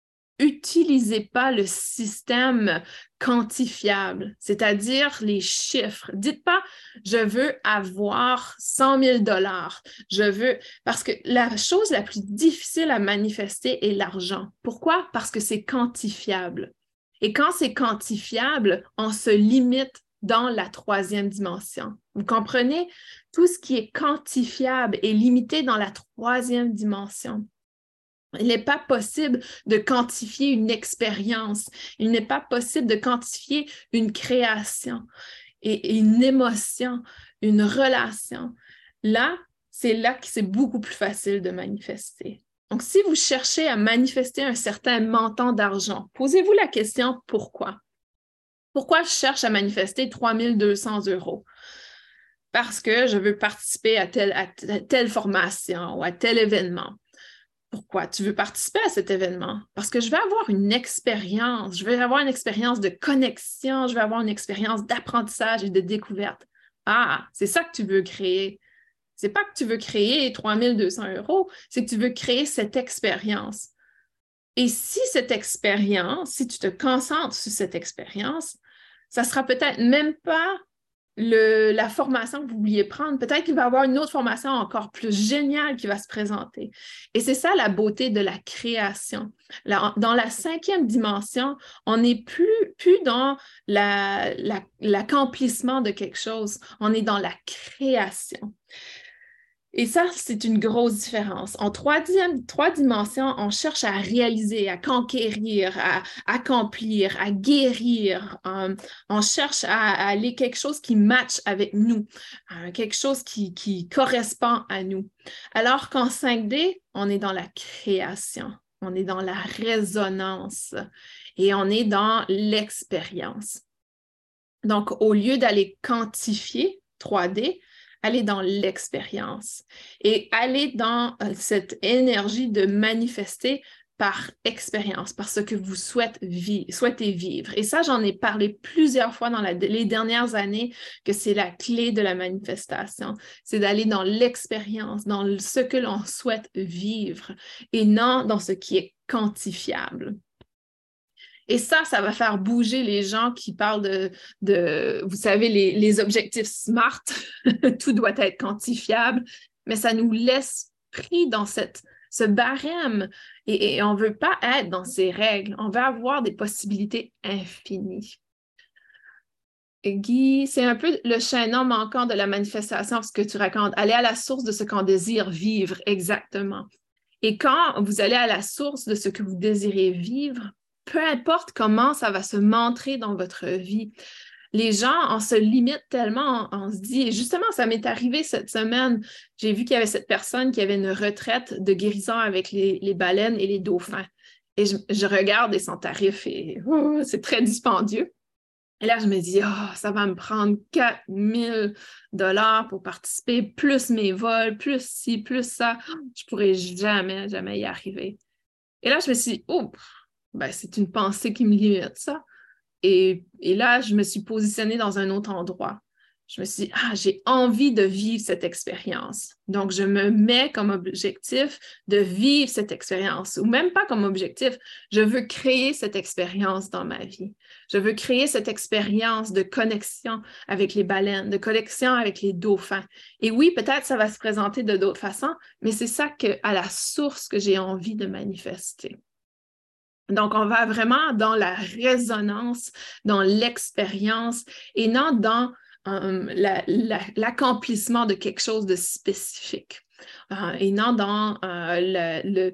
utilisez pas le système quantifiable, c'est-à-dire les chiffres. Dites pas, je veux avoir cent mille dollars. Je veux, parce que la chose la plus difficile à manifester est l'argent. Pourquoi? Parce que c'est quantifiable. Et quand c'est quantifiable, on se limite dans la troisième dimension. Vous comprenez? Tout ce qui est quantifiable est limité dans la troisième dimension. Il n'est pas possible de quantifier une expérience. Il n'est pas possible de quantifier une création et une émotion, une relation. Là, c'est là que c'est beaucoup plus facile de manifester. Donc, si vous cherchez à manifester un certain montant d'argent, posez-vous la question pourquoi? Pourquoi je cherche à manifester trois mille deux cents euros? Parce que je veux participer à telle, à telle formation ou à tel événement. Pourquoi tu veux participer à cet événement? Parce que je vais avoir une expérience, je vais avoir une expérience de connexion, je vais avoir une expérience d'apprentissage et de découverte. Ah, c'est ça que tu veux créer. C'est pas que tu veux créer trois mille deux cents euros, c'est que tu veux créer cette expérience. Et si cette expérience, si tu te concentres sur cette expérience, ça sera peut-être même pas Le, la formation que vous vouliez prendre, peut-être qu'il va y avoir une autre formation encore plus géniale qui va se présenter. Et c'est ça la beauté de la création. Là, dans la cinquième dimension, on n'est plus, plus dans la, la, l'accomplissement de quelque chose, on est dans la création. Et ça, c'est une grosse différence. En troisième, trois dimensions, on cherche à réaliser, à conquérir, à accomplir, à guérir. Um, on cherche à, à aller quelque chose qui matche avec nous, uh, quelque chose qui, qui correspond à nous. Alors qu'en cinq D, on est dans la création, on est dans la résonance et on est dans l'expérience. Donc, au lieu d'aller quantifier trois D, aller dans l'expérience et aller dans euh, cette énergie de manifester par expérience, par ce que vous souhaitez, vi- souhaitez vivre. Et ça, j'en ai parlé plusieurs fois dans la, les dernières années, que c'est la clé de la manifestation. C'est d'aller dans l'expérience, dans ce que l'on souhaite vivre et non dans ce qui est quantifiable. Et ça, ça va faire bouger les gens qui parlent de, de vous savez, les, les objectifs SMART. Tout doit être quantifiable, mais ça nous laisse pris dans cette, ce barème et, et on ne veut pas être dans ces règles. On veut avoir des possibilités infinies. Et Guy, c'est un peu le chaînon manquant de la manifestation, ce que tu racontes. Aller à la source de ce qu'on désire vivre, exactement. Et quand vous allez à la source de ce que vous désirez vivre, peu importe comment ça va se montrer dans votre vie, les gens, on se limite tellement, on, on se dit, et justement, ça m'est arrivé cette semaine, j'ai vu qu'il y avait cette personne qui avait une retraite de guérison avec les, les baleines et les dauphins. Et je, je regarde et son tarif, et oh, c'est très dispendieux. Et là, je me dis, oh, ça va me prendre quatre mille dollars pour participer, plus mes vols, plus ci, plus ça. Je pourrais jamais, jamais y arriver. Et là, je me suis dit, oh, ben, c'est une pensée qui me limite, ça. Et, et là, je me suis positionnée dans un autre endroit. Je me suis dit, ah, j'ai envie de vivre cette expérience. Donc, je me mets comme objectif de vivre cette expérience, ou même pas comme objectif. Je veux créer cette expérience dans ma vie. Je veux créer cette expérience de connexion avec les baleines, de connexion avec les dauphins. Et oui, peut-être ça va se présenter de d'autres façons, mais c'est ça que, à la source que j'ai envie de manifester. Donc, on va vraiment dans la résonance, dans l'expérience et non dans um, la, la, l'accomplissement de quelque chose de spécifique. Uh, et non dans uh, le, le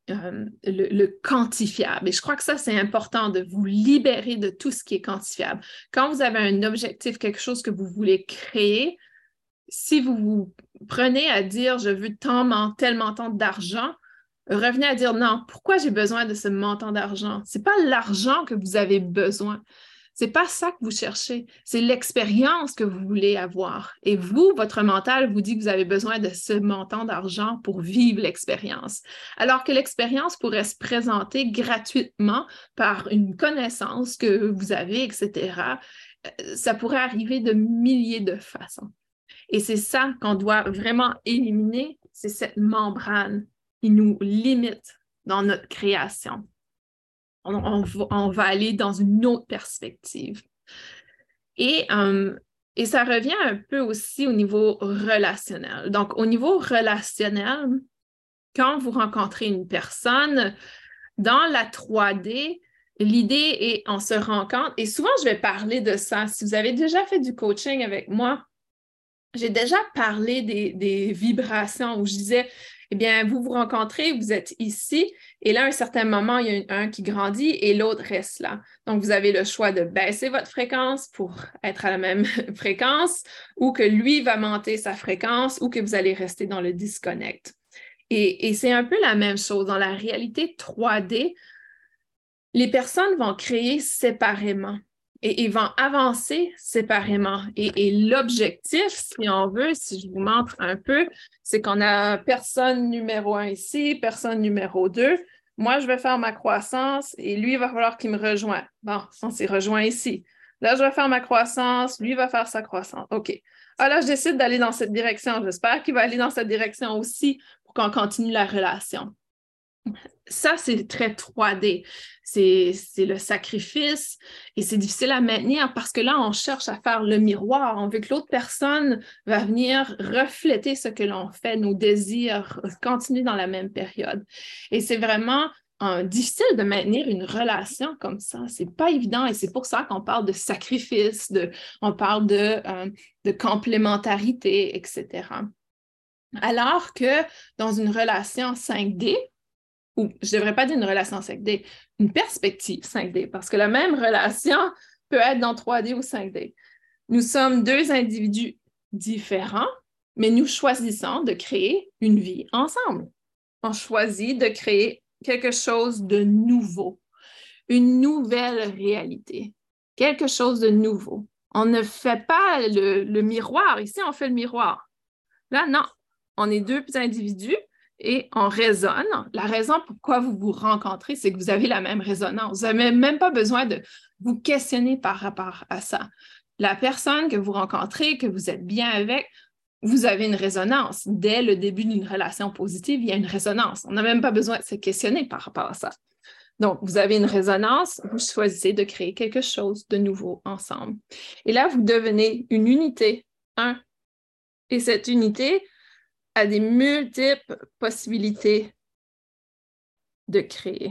euh, le, le quantifiable. Et je crois que ça, c'est important de vous libérer de tout ce qui est quantifiable. Quand vous avez un objectif, quelque chose que vous voulez créer, si vous vous prenez à dire « je veux tant, tel montant d'argent », revenez à dire « non, pourquoi j'ai besoin de ce montant d'argent? » Ce n'est pas l'argent que vous avez besoin. Ce n'est pas ça que vous cherchez. C'est l'expérience que vous voulez avoir. Et vous, votre mental vous dit que vous avez besoin de ce montant d'argent pour vivre l'expérience. Alors que l'expérience pourrait se présenter gratuitement par une connaissance que vous avez, et cetera. Ça pourrait arriver de milliers de façons. Et c'est ça qu'on doit vraiment éliminer, c'est cette membrane qui nous limite dans notre création. On, on, va, on va aller dans une autre perspective. Et, euh, et ça revient un peu aussi au niveau relationnel. Donc, au niveau relationnel, quand vous rencontrez une personne, dans la trois D, l'idée est on se rencontre, et souvent je vais parler de ça. Si vous avez déjà fait du coaching avec moi, j'ai déjà parlé des, des vibrations où je disais, eh bien, vous vous rencontrez, vous êtes ici, et là, à un certain moment, il y a un qui grandit et l'autre reste là. Donc, vous avez le choix de baisser votre fréquence pour être à la même fréquence, ou que lui va monter sa fréquence, ou que vous allez rester dans le disconnect. Et, et c'est un peu la même chose. Dans la réalité trois D, les personnes vont créer séparément. Et ils vont avancer séparément. Et, et l'objectif, si on veut, si je vous montre un peu, c'est qu'on a personne numéro un ici, personne numéro deux. Moi, je vais faire ma croissance et lui, il va falloir qu'il me rejoigne. Bon, on s'est rejoint ici. Là, je vais faire ma croissance, lui va faire sa croissance. OK. Ah là, je décide d'aller dans cette direction. J'espère qu'il va aller dans cette direction aussi pour qu'on continue la relation. Ça, c'est très trois D. C'est, c'est le sacrifice et c'est difficile à maintenir parce que là, on cherche à faire le miroir. On veut que l'autre personne va venir refléter ce que l'on fait, nos désirs, continuer dans la même période. Et c'est vraiment euh, difficile de maintenir une relation comme ça. C'est pas évident et c'est pour ça qu'on parle de sacrifice, de, on parle de, euh, de complémentarité, et cetera. Alors que dans une relation cinq D, ou je ne devrais pas dire une relation cinq D, une perspective cinq D, parce que la même relation peut être dans trois D ou cinq D. Nous sommes deux individus différents, mais nous choisissons de créer une vie ensemble. On choisit de créer quelque chose de nouveau, une nouvelle réalité, quelque chose de nouveau. On ne fait pas le, le miroir. Ici, on fait le miroir. Là, non. On est deux individus et on résonne. La raison pourquoi vous vous rencontrez, c'est que vous avez la même résonance. Vous n'avez même pas besoin de vous questionner par rapport à ça. La personne que vous rencontrez, que vous êtes bien avec, vous avez une résonance. Dès le début d'une relation positive, il y a une résonance. On n'a même pas besoin de se questionner par rapport à ça. Donc, vous avez une résonance, vous choisissez de créer quelque chose de nouveau ensemble. Et là, vous devenez une unité, un. Et cette unité a des multiples possibilités de créer.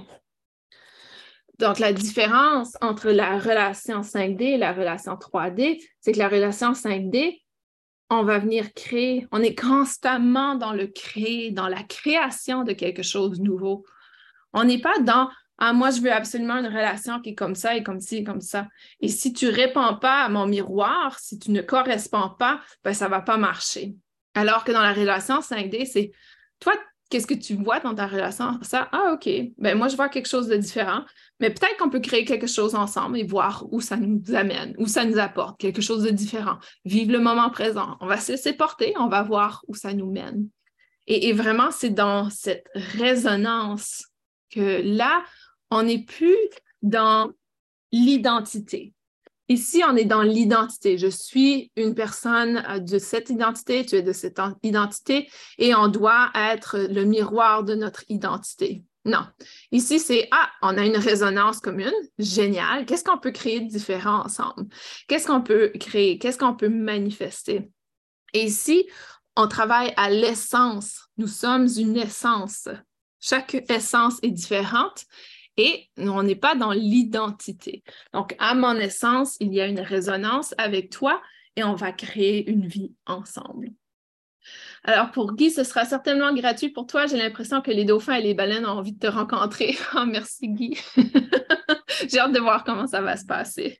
Donc, la différence entre la relation cinq D et la relation trois D, c'est que la relation cinq D, on va venir créer, on est constamment dans le créer, dans la création de quelque chose de nouveau. On n'est pas dans « Ah, moi, je veux absolument une relation qui est comme ça et comme ci et comme ça. » Et si tu ne réponds pas à mon miroir, si tu ne corresponds pas, ben, ça ne va pas marcher. Alors que dans la relation cinq D, c'est toi, qu'est-ce que tu vois dans ta relation? Ça, ah, OK, ben moi, je vois quelque chose de différent, mais peut-être qu'on peut créer quelque chose ensemble et voir où ça nous amène, où ça nous apporte, quelque chose de différent. Vivre le moment présent. On va se laisser porter, on va voir où ça nous mène. Et, et vraiment, c'est dans cette résonance que là, on n'est plus dans l'identité. Ici, on est dans l'identité. Je suis une personne de cette identité, tu es de cette identité, et on doit être le miroir de notre identité. Non. Ici, c'est, ah, on a une résonance commune, génial. Qu'est-ce qu'on peut créer de différent ensemble? Qu'est-ce qu'on peut créer? Qu'est-ce qu'on peut manifester? Et ici, on travaille à l'essence. Nous sommes une essence. Chaque essence est différente. Et on n'est pas dans l'identité. Donc, à mon essence, il y a une résonance avec toi et on va créer une vie ensemble. Alors, pour Guy, ce sera certainement gratuit pour toi. J'ai l'impression que les dauphins et les baleines ont envie de te rencontrer. Oh, merci, Guy. J'ai hâte de voir comment ça va se passer.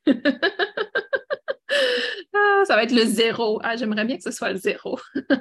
Ah, ça va être le zéro. Ah, j'aimerais bien que ce soit le zéro.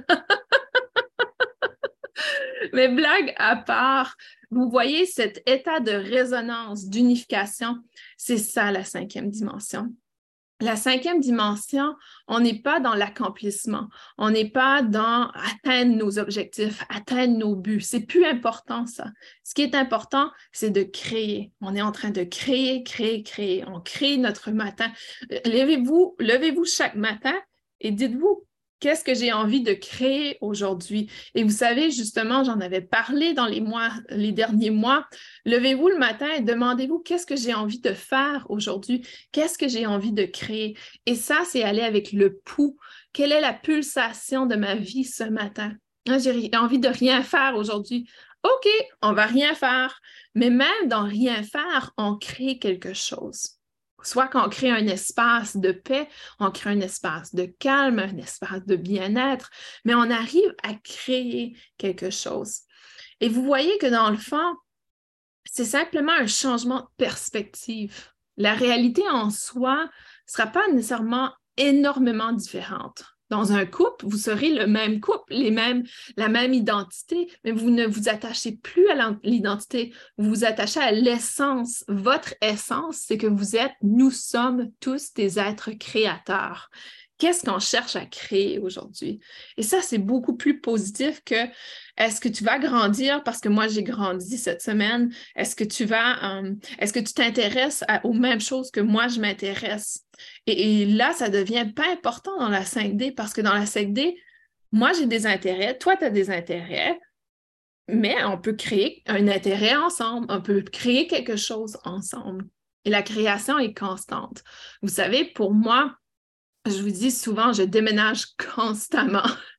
Mais blague à part, vous voyez cet état de résonance, d'unification, c'est ça la cinquième dimension. La cinquième dimension, on n'est pas dans l'accomplissement, on n'est pas dans atteindre nos objectifs, atteindre nos buts. C'est plus important ça. Ce qui est important, c'est de créer. On est en train de créer, créer, créer. On crée notre matin. Levez-vous, levez-vous chaque matin et dites-vous, qu'est-ce que j'ai envie de créer aujourd'hui? Et vous savez, justement, j'en avais parlé dans les mois, les derniers mois. Levez-vous le matin et demandez-vous qu'est-ce que j'ai envie de faire aujourd'hui? Qu'est-ce que j'ai envie de créer? Et ça, c'est aller avec le pouls. Quelle est la pulsation de ma vie ce matin? Ah, j'ai envie de rien faire aujourd'hui. OK, on va rien faire. Mais même dans rien faire, on crée quelque chose. Soit qu'on crée un espace de paix, on crée un espace de calme, un espace de bien-être, mais on arrive à créer quelque chose. Et vous voyez que dans le fond, c'est simplement un changement de perspective. La réalité en soi ne sera pas nécessairement énormément différente. Dans un couple, vous serez le même couple, les mêmes, la même identité, mais vous ne vous attachez plus à l'identité, vous vous attachez à l'essence. Votre essence, c'est que vous êtes, nous sommes tous des êtres créateurs. Qu'est-ce qu'on cherche à créer aujourd'hui? Et ça, c'est beaucoup plus positif que est-ce que tu vas grandir parce que moi, j'ai grandi cette semaine? Est-ce que tu vas, euh, est-ce que tu t'intéresses aux mêmes choses que moi, je m'intéresse? Et, et là, ça devient pas important dans la cinq D parce que dans la cinq D, moi, j'ai des intérêts, toi, tu as des intérêts, mais on peut créer un intérêt ensemble, on peut créer quelque chose ensemble. Et la création est constante. Vous savez, pour moi, je vous dis souvent, je déménage constamment.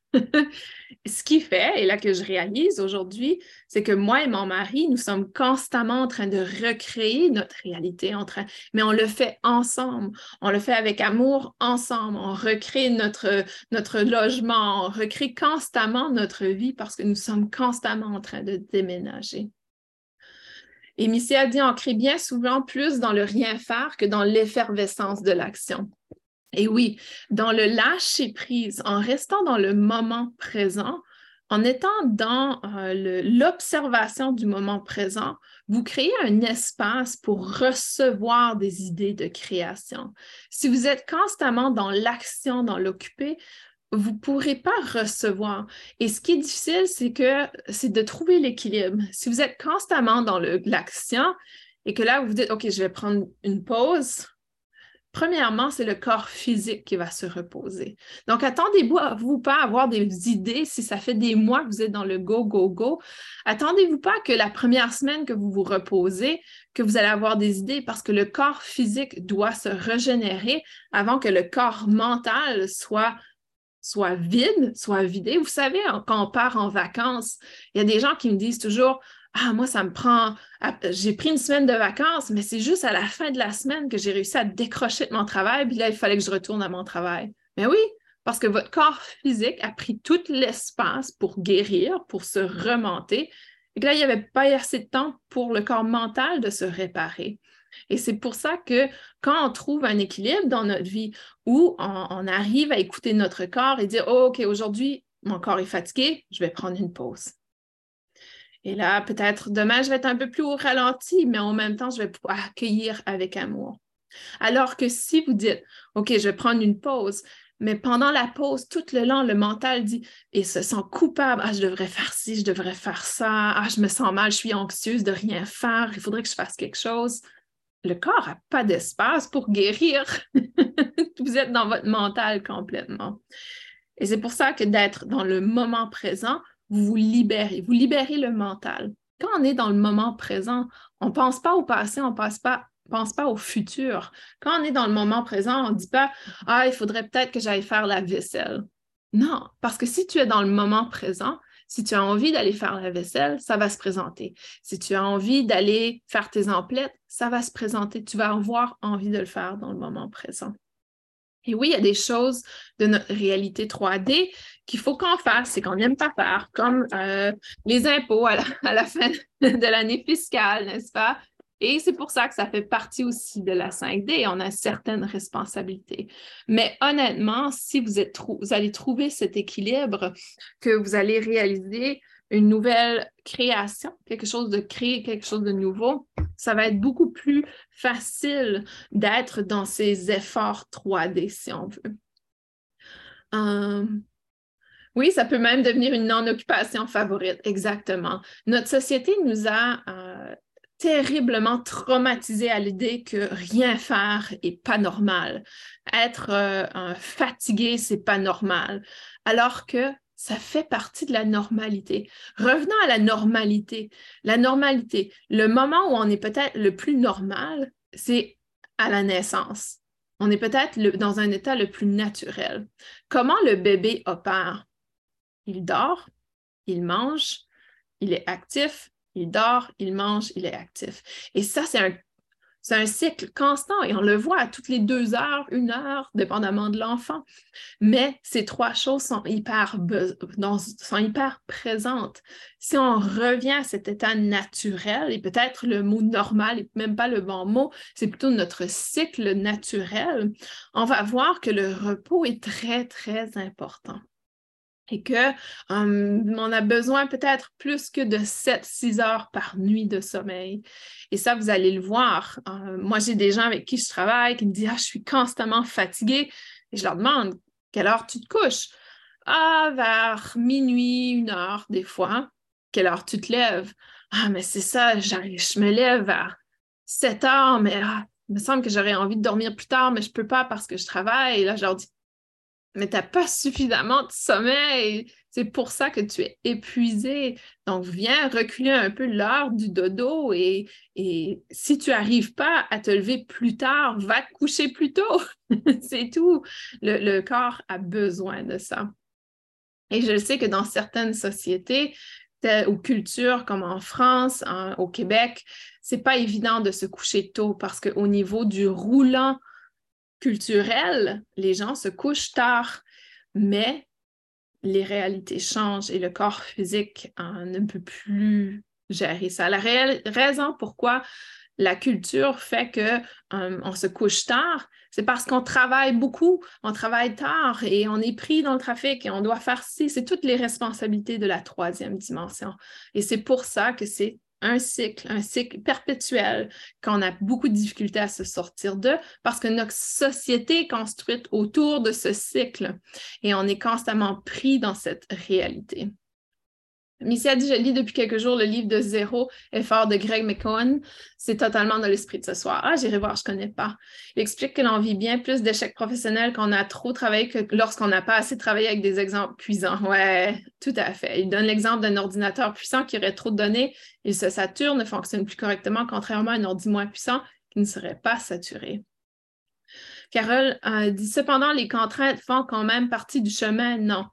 Ce qui fait, et là que je réalise aujourd'hui, c'est que moi et mon mari, nous sommes constamment en train de recréer notre réalité, en train, mais on le fait ensemble, on le fait avec amour ensemble, on recrée notre, notre logement, on recrée constamment notre vie parce que nous sommes constamment en train de déménager. Et Missy a dit, on crée bien souvent plus dans le rien faire que dans l'effervescence de l'action. Et oui, dans le lâcher-prise, en restant dans le moment présent, en étant dans euh, l'observation du moment présent, vous créez un espace pour recevoir des idées de création. Si vous êtes constamment dans l'action, dans l'occupé, vous ne pourrez pas recevoir. Et ce qui est difficile, c'est que c'est de trouver l'équilibre. Si vous êtes constamment dans l'action et que là, vous vous dites, OK, je vais prendre une pause. Premièrement, c'est le corps physique qui va se reposer. Donc, attendez-vous pas à avoir des idées si ça fait des mois que vous êtes dans le go, go, go. Attendez-vous pas que la première semaine que vous vous reposez, que vous allez avoir des idées parce que le corps physique doit se régénérer avant que le corps mental soit soit vide, soit vidé. Vous savez, quand on part en vacances, il y a des gens qui me disent toujours « Ah, moi, ça me prend... J'ai pris une semaine de vacances, mais c'est juste à la fin de la semaine que j'ai réussi à décrocher de mon travail, puis là, il fallait que je retourne à mon travail. » Mais oui, parce que votre corps physique a pris tout l'espace pour guérir, pour se remonter, et que là, il n'y avait pas assez de temps pour le corps mental de se réparer. Et c'est pour ça que quand on trouve un équilibre dans notre vie où on, on arrive à écouter notre corps et dire « Oh, OK, aujourd'hui, mon corps est fatigué, je vais prendre une pause. » Et là, peut-être demain, je vais être un peu plus au ralenti, mais en même temps, je vais pouvoir accueillir avec amour. Alors que si vous dites « OK, je vais prendre une pause », mais pendant la pause, tout le long, le mental dit et se sent coupable. Ah, je devrais faire ci, je devrais faire ça. Ah, je me sens mal, je suis anxieuse de rien faire. Il faudrait que je fasse quelque chose. Le corps n'a pas d'espace pour guérir. Vous êtes dans votre mental complètement. Et c'est pour ça que d'être dans le moment présent, vous vous libérez. Vous libérez le mental. Quand on est dans le moment présent, on ne pense pas au passé, on ne pense pas, pense pas au futur. Quand on est dans le moment présent, on ne dit pas « Ah, il faudrait peut-être que j'aille faire la vaisselle. » Non, parce que si tu es dans le moment présent, si tu as envie d'aller faire la vaisselle, ça va se présenter. Si tu as envie d'aller faire tes emplettes, ça va se présenter. Tu vas avoir envie de le faire dans le moment présent. Et oui, il y a des choses de notre réalité trois D qu'il faut qu'on fasse et qu'on n'aime pas faire, comme euh, les impôts à la, à la fin de l'année fiscale, n'est-ce pas? Et c'est pour ça que ça fait partie aussi de la cinq D. On a certaines responsabilités. Mais honnêtement, si vous, êtes vous allez trouver cet équilibre, que vous allez réaliser une nouvelle création, quelque chose de créé, quelque chose de nouveau, ça va être beaucoup plus facile d'être dans ces efforts trois D, si on veut. Um, oui, ça peut même devenir une non-occupation favorite, exactement. Notre société nous a euh, terriblement traumatisés à l'idée que rien faire est pas normal. Être euh, fatigué, c'est pas normal. Alors que ça fait partie de la normalité. Revenons à la normalité. La normalité, le moment où on est peut-être le plus normal, c'est à la naissance. On est peut-être dans un état le plus naturel. Comment le bébé opère? Il dort, il mange, il est actif, il dort, il mange, il est actif. Et ça, c'est un, c'est un cycle constant et on le voit à toutes les deux heures, une heure, dépendamment de l'enfant. Mais ces trois choses sont hyper, sont hyper présentes. Si on revient à cet état naturel, et peut-être le mot normal n'est même pas le bon mot, c'est plutôt notre cycle naturel, on va voir que le repos est très, très important. Et qu'on um, a besoin peut-être plus que de sept six heures par nuit de sommeil. Et ça, vous allez le voir. Euh, moi, j'ai des gens avec qui je travaille qui me disent « Ah, je suis constamment fatiguée. » Et je leur demande « Quelle heure tu te couches? » « Ah, vers minuit, une heure, des fois. » « Quelle heure tu te lèves? »« Ah, mais c'est ça, je me lève vers sept heures, mais ah, il me semble que j'aurais envie de dormir plus tard, mais je ne peux pas parce que je travaille. » Et là, je leur dis mais tu n'as pas suffisamment de sommeil. C'est pour ça que tu es épuisé. Donc, viens reculer un peu l'heure du dodo et, et si tu n'arrives pas à te lever plus tard, va te coucher plus tôt. C'est tout. Le, le corps a besoin de ça. Et je sais que dans certaines sociétés ou cultures, comme en France, en, au Québec, c'est pas évident de se coucher tôt parce qu'au niveau du roulant culturel, les gens se couchent tard, mais les réalités changent et le corps physique hein, ne peut plus gérer ça. La réelle raison pourquoi la culture fait que um, on se couche tard, c'est parce qu'on travaille beaucoup, on travaille tard et on est pris dans le trafic et on doit faire ci. C'est toutes les responsabilités de la troisième dimension. Et c'est pour ça que c'est un cycle, un cycle perpétuel qu'on a beaucoup de difficultés à se sortir de parce que notre société est construite autour de ce cycle et on est constamment pris dans cette réalité. Missy a dit, je lis depuis quelques jours le livre de Zéro effort de Greg McKeown. C'est totalement dans l'esprit de ce soir. Ah, j'irai voir, je ne connais pas. Il explique que l'on vit bien plus d'échecs professionnels qu'on a trop travaillé que lorsqu'on n'a pas assez travaillé avec des exemples puissants. Ouais, tout à fait. Il donne l'exemple d'un ordinateur puissant qui aurait trop de données. Il se sature, ne fonctionne plus correctement, contrairement à un ordi moins puissant qui ne serait pas saturé. Carole euh, dit, cependant, les contraintes font quand même partie du chemin. Non.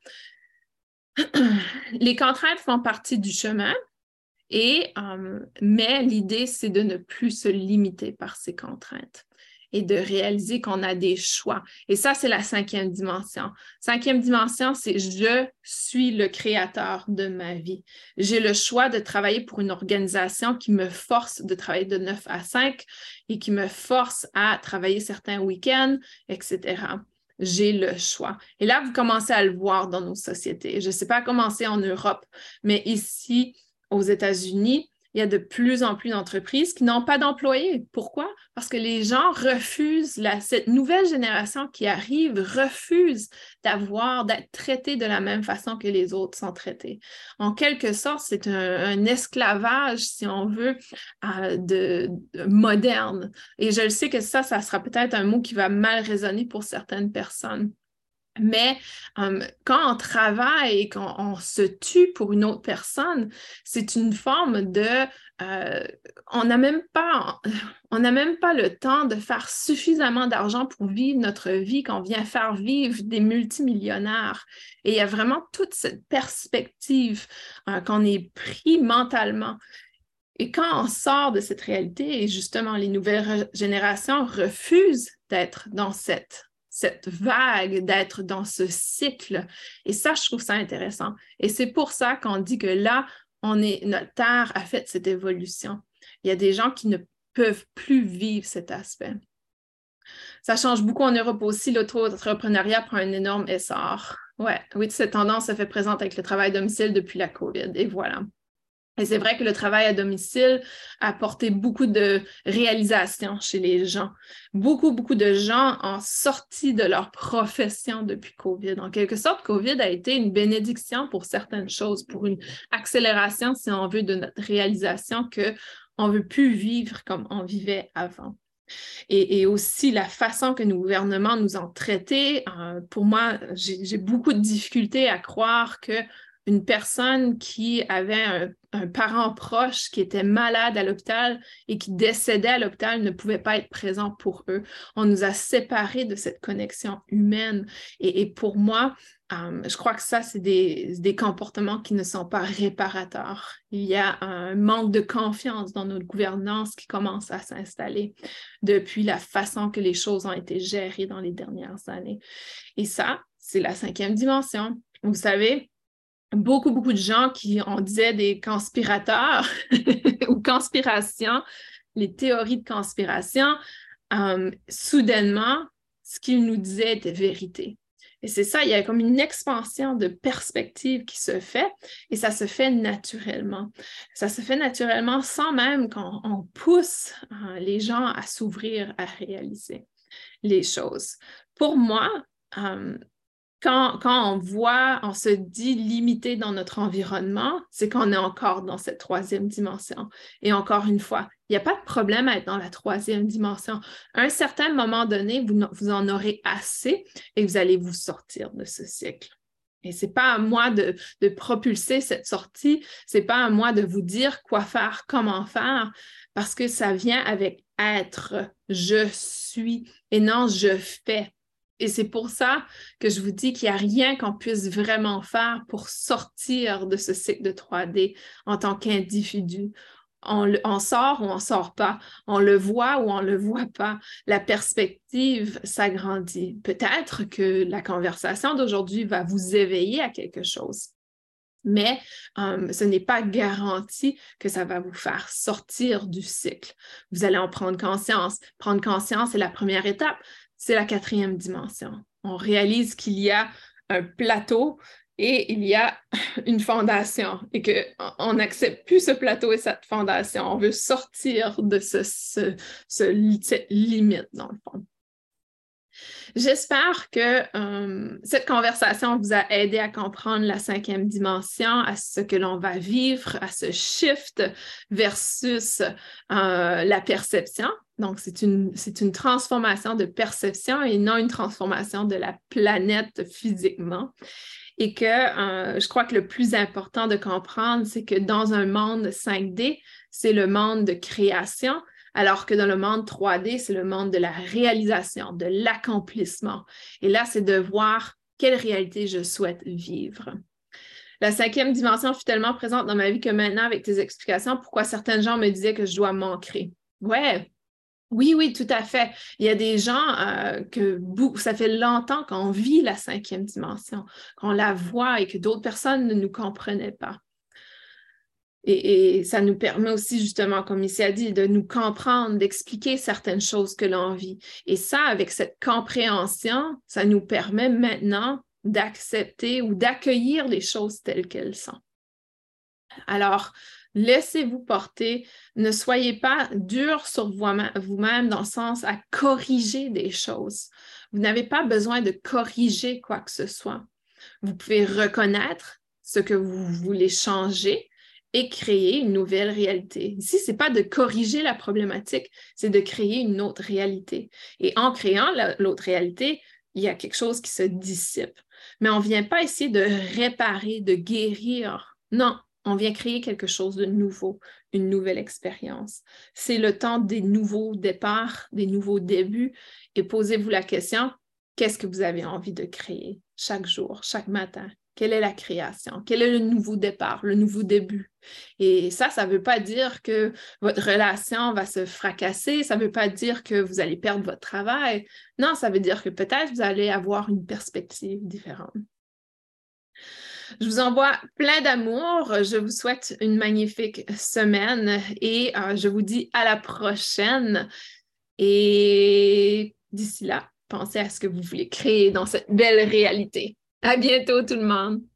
Les contraintes font partie du chemin, et, euh, mais l'idée, c'est de ne plus se limiter par ces contraintes et de réaliser qu'on a des choix. Et ça, c'est la cinquième dimension. Cinquième dimension, c'est je suis le créateur de ma vie. J'ai le choix de travailler pour une organisation qui me force de travailler de neuf à cinq et qui me force à travailler certains week-ends, et cetera. J'ai le choix. Et là, vous commencez à le voir dans nos sociétés. Je ne sais pas comment c'est en Europe, mais ici, aux États-Unis, il y a de plus en plus d'entreprises qui n'ont pas d'employés. Pourquoi? Parce que les gens refusent, la, cette nouvelle génération qui arrive refuse d'avoir, d'être traitée de la même façon que les autres sont traités. En quelque sorte, c'est un, un esclavage, si on veut, euh, de, de moderne. Et je le sais que ça, ça sera peut-être un mot qui va mal résonner pour certaines personnes. Mais um, quand on travaille et qu'on on se tue pour une autre personne, c'est une forme de... Euh, on n'a même pas, on n'a même pas le temps de faire suffisamment d'argent pour vivre notre vie qu'on vient faire vivre des multimillionnaires. Et il y a vraiment toute cette perspective euh, qu'on est pris mentalement. Et quand on sort de cette réalité, et justement les nouvelles générations refusent d'être dans cette cette vague, d'être dans ce cycle. Et ça, je trouve ça intéressant. Et c'est pour ça qu'on dit que là, on est, notre Terre a fait cette évolution. Il y a des gens qui ne peuvent plus vivre cet aspect. Ça change beaucoup en Europe aussi. L'auto-entrepreneuriat prend un énorme essor. Ouais, oui, cette tendance se fait présente avec le travail à domicile depuis la COVID. Et voilà. Et c'est vrai que le travail à domicile a apporté beaucoup de réalisations chez les gens. Beaucoup, beaucoup de gens ont sorti de leur profession depuis COVID. En quelque sorte, COVID a été une bénédiction pour certaines choses, pour une accélération, si on veut, de notre réalisation qu'on ne veut plus vivre comme on vivait avant. Et, et aussi la façon que nos gouvernements nous ont traités. Euh, pour moi, j'ai, j'ai beaucoup de difficultés à croire que une personne qui avait un, un parent proche qui était malade à l'hôpital et qui décédait à l'hôpital ne pouvait pas être présent pour eux. On nous a séparés de cette connexion humaine. Et, et pour moi, euh, je crois que ça, c'est des, des comportements qui ne sont pas réparateurs. Il y a un manque de confiance dans notre gouvernance qui commence à s'installer depuis la façon que les choses ont été gérées dans les dernières années. Et ça, c'est la cinquième dimension. Vous savez, beaucoup, beaucoup de gens qui, on disait des conspirateurs ou conspirations, les théories de conspiration, euh, soudainement, ce qu'ils nous disaient était vérité. Et c'est ça, il y a comme une expansion de perspective qui se fait et ça se fait naturellement. Ça se fait naturellement sans même qu'on on pousse euh, les gens à s'ouvrir, à réaliser les choses. Pour moi, euh, Quand, quand on voit, on se dit limité dans notre environnement, c'est qu'on est encore dans cette troisième dimension. Et encore une fois, il n'y a pas de problème à être dans la troisième dimension. À un certain moment donné, vous, vous en aurez assez et vous allez vous sortir de ce cycle. Et ce n'est pas à moi de, de propulser cette sortie, ce n'est pas à moi de vous dire quoi faire, comment faire, parce que ça vient avec être, je suis, et non je fais. Et c'est pour ça que je vous dis qu'il n'y a rien qu'on puisse vraiment faire pour sortir de ce cycle de trois D en tant qu'individu. On, le, on sort ou on ne sort pas, on le voit ou on ne le voit pas. La perspective s'agrandit. Peut-être que la conversation d'aujourd'hui va vous éveiller à quelque chose, mais um, ce n'est pas garanti que ça va vous faire sortir du cycle. Vous allez en prendre conscience. Prendre conscience est la première étape. C'est la quatrième dimension. On réalise qu'il y a un plateau et il y a une fondation et qu'on n'accepte plus ce plateau et cette fondation. On veut sortir de ce, ce, ce, cette limite, dans le fond. J'espère que euh, cette conversation vous a aidé à comprendre la cinquième dimension, à ce que l'on va vivre, à ce shift versus euh, la perception. Donc, c'est une, c'est une transformation de perception et non une transformation de la planète physiquement. Et que euh, je crois que le plus important de comprendre, c'est que dans un monde cinq D, c'est le monde de création, alors que dans le monde trois D, c'est le monde de la réalisation, de l'accomplissement. Et là, c'est de voir quelle réalité je souhaite vivre. La cinquième dimension fut tellement présente dans ma vie que maintenant, avec tes explications, pourquoi certains gens me disaient que je dois m'ancrer. Ouais, oui, oui, tout à fait. Il y a des gens euh, que ça fait longtemps qu'on vit la cinquième dimension, qu'on la voit et que d'autres personnes ne nous comprenaient pas. Et, et ça nous permet aussi, justement, comme ici a dit, de nous comprendre, d'expliquer certaines choses que l'on vit. Et ça, avec cette compréhension, ça nous permet maintenant d'accepter ou d'accueillir les choses telles qu'elles sont. Alors, laissez-vous porter, ne soyez pas dur sur vous-même dans le sens à corriger des choses. Vous n'avez pas besoin de corriger quoi que ce soit. Vous pouvez reconnaître ce que vous voulez changer et créer une nouvelle réalité. Ici, ce n'est pas de corriger la problématique, c'est de créer une autre réalité. Et en créant l'autre réalité, il y a quelque chose qui se dissipe. Mais on ne vient pas essayer de réparer, de guérir. Non. On vient créer quelque chose de nouveau, une nouvelle expérience. C'est le temps des nouveaux départs, des nouveaux débuts. Et posez-vous la question, qu'est-ce que vous avez envie de créer chaque jour, chaque matin? Quelle est la création? Quel est le nouveau départ, le nouveau début? Et ça, ça ne veut pas dire que votre relation va se fracasser, ça ne veut pas dire que vous allez perdre votre travail. Non, ça veut dire que peut-être vous allez avoir une perspective différente. Je vous envoie plein d'amour. Je vous souhaite une magnifique semaine et euh, je vous dis à la prochaine. Et d'ici là, pensez à ce que vous voulez créer dans cette belle réalité. À bientôt tout le monde.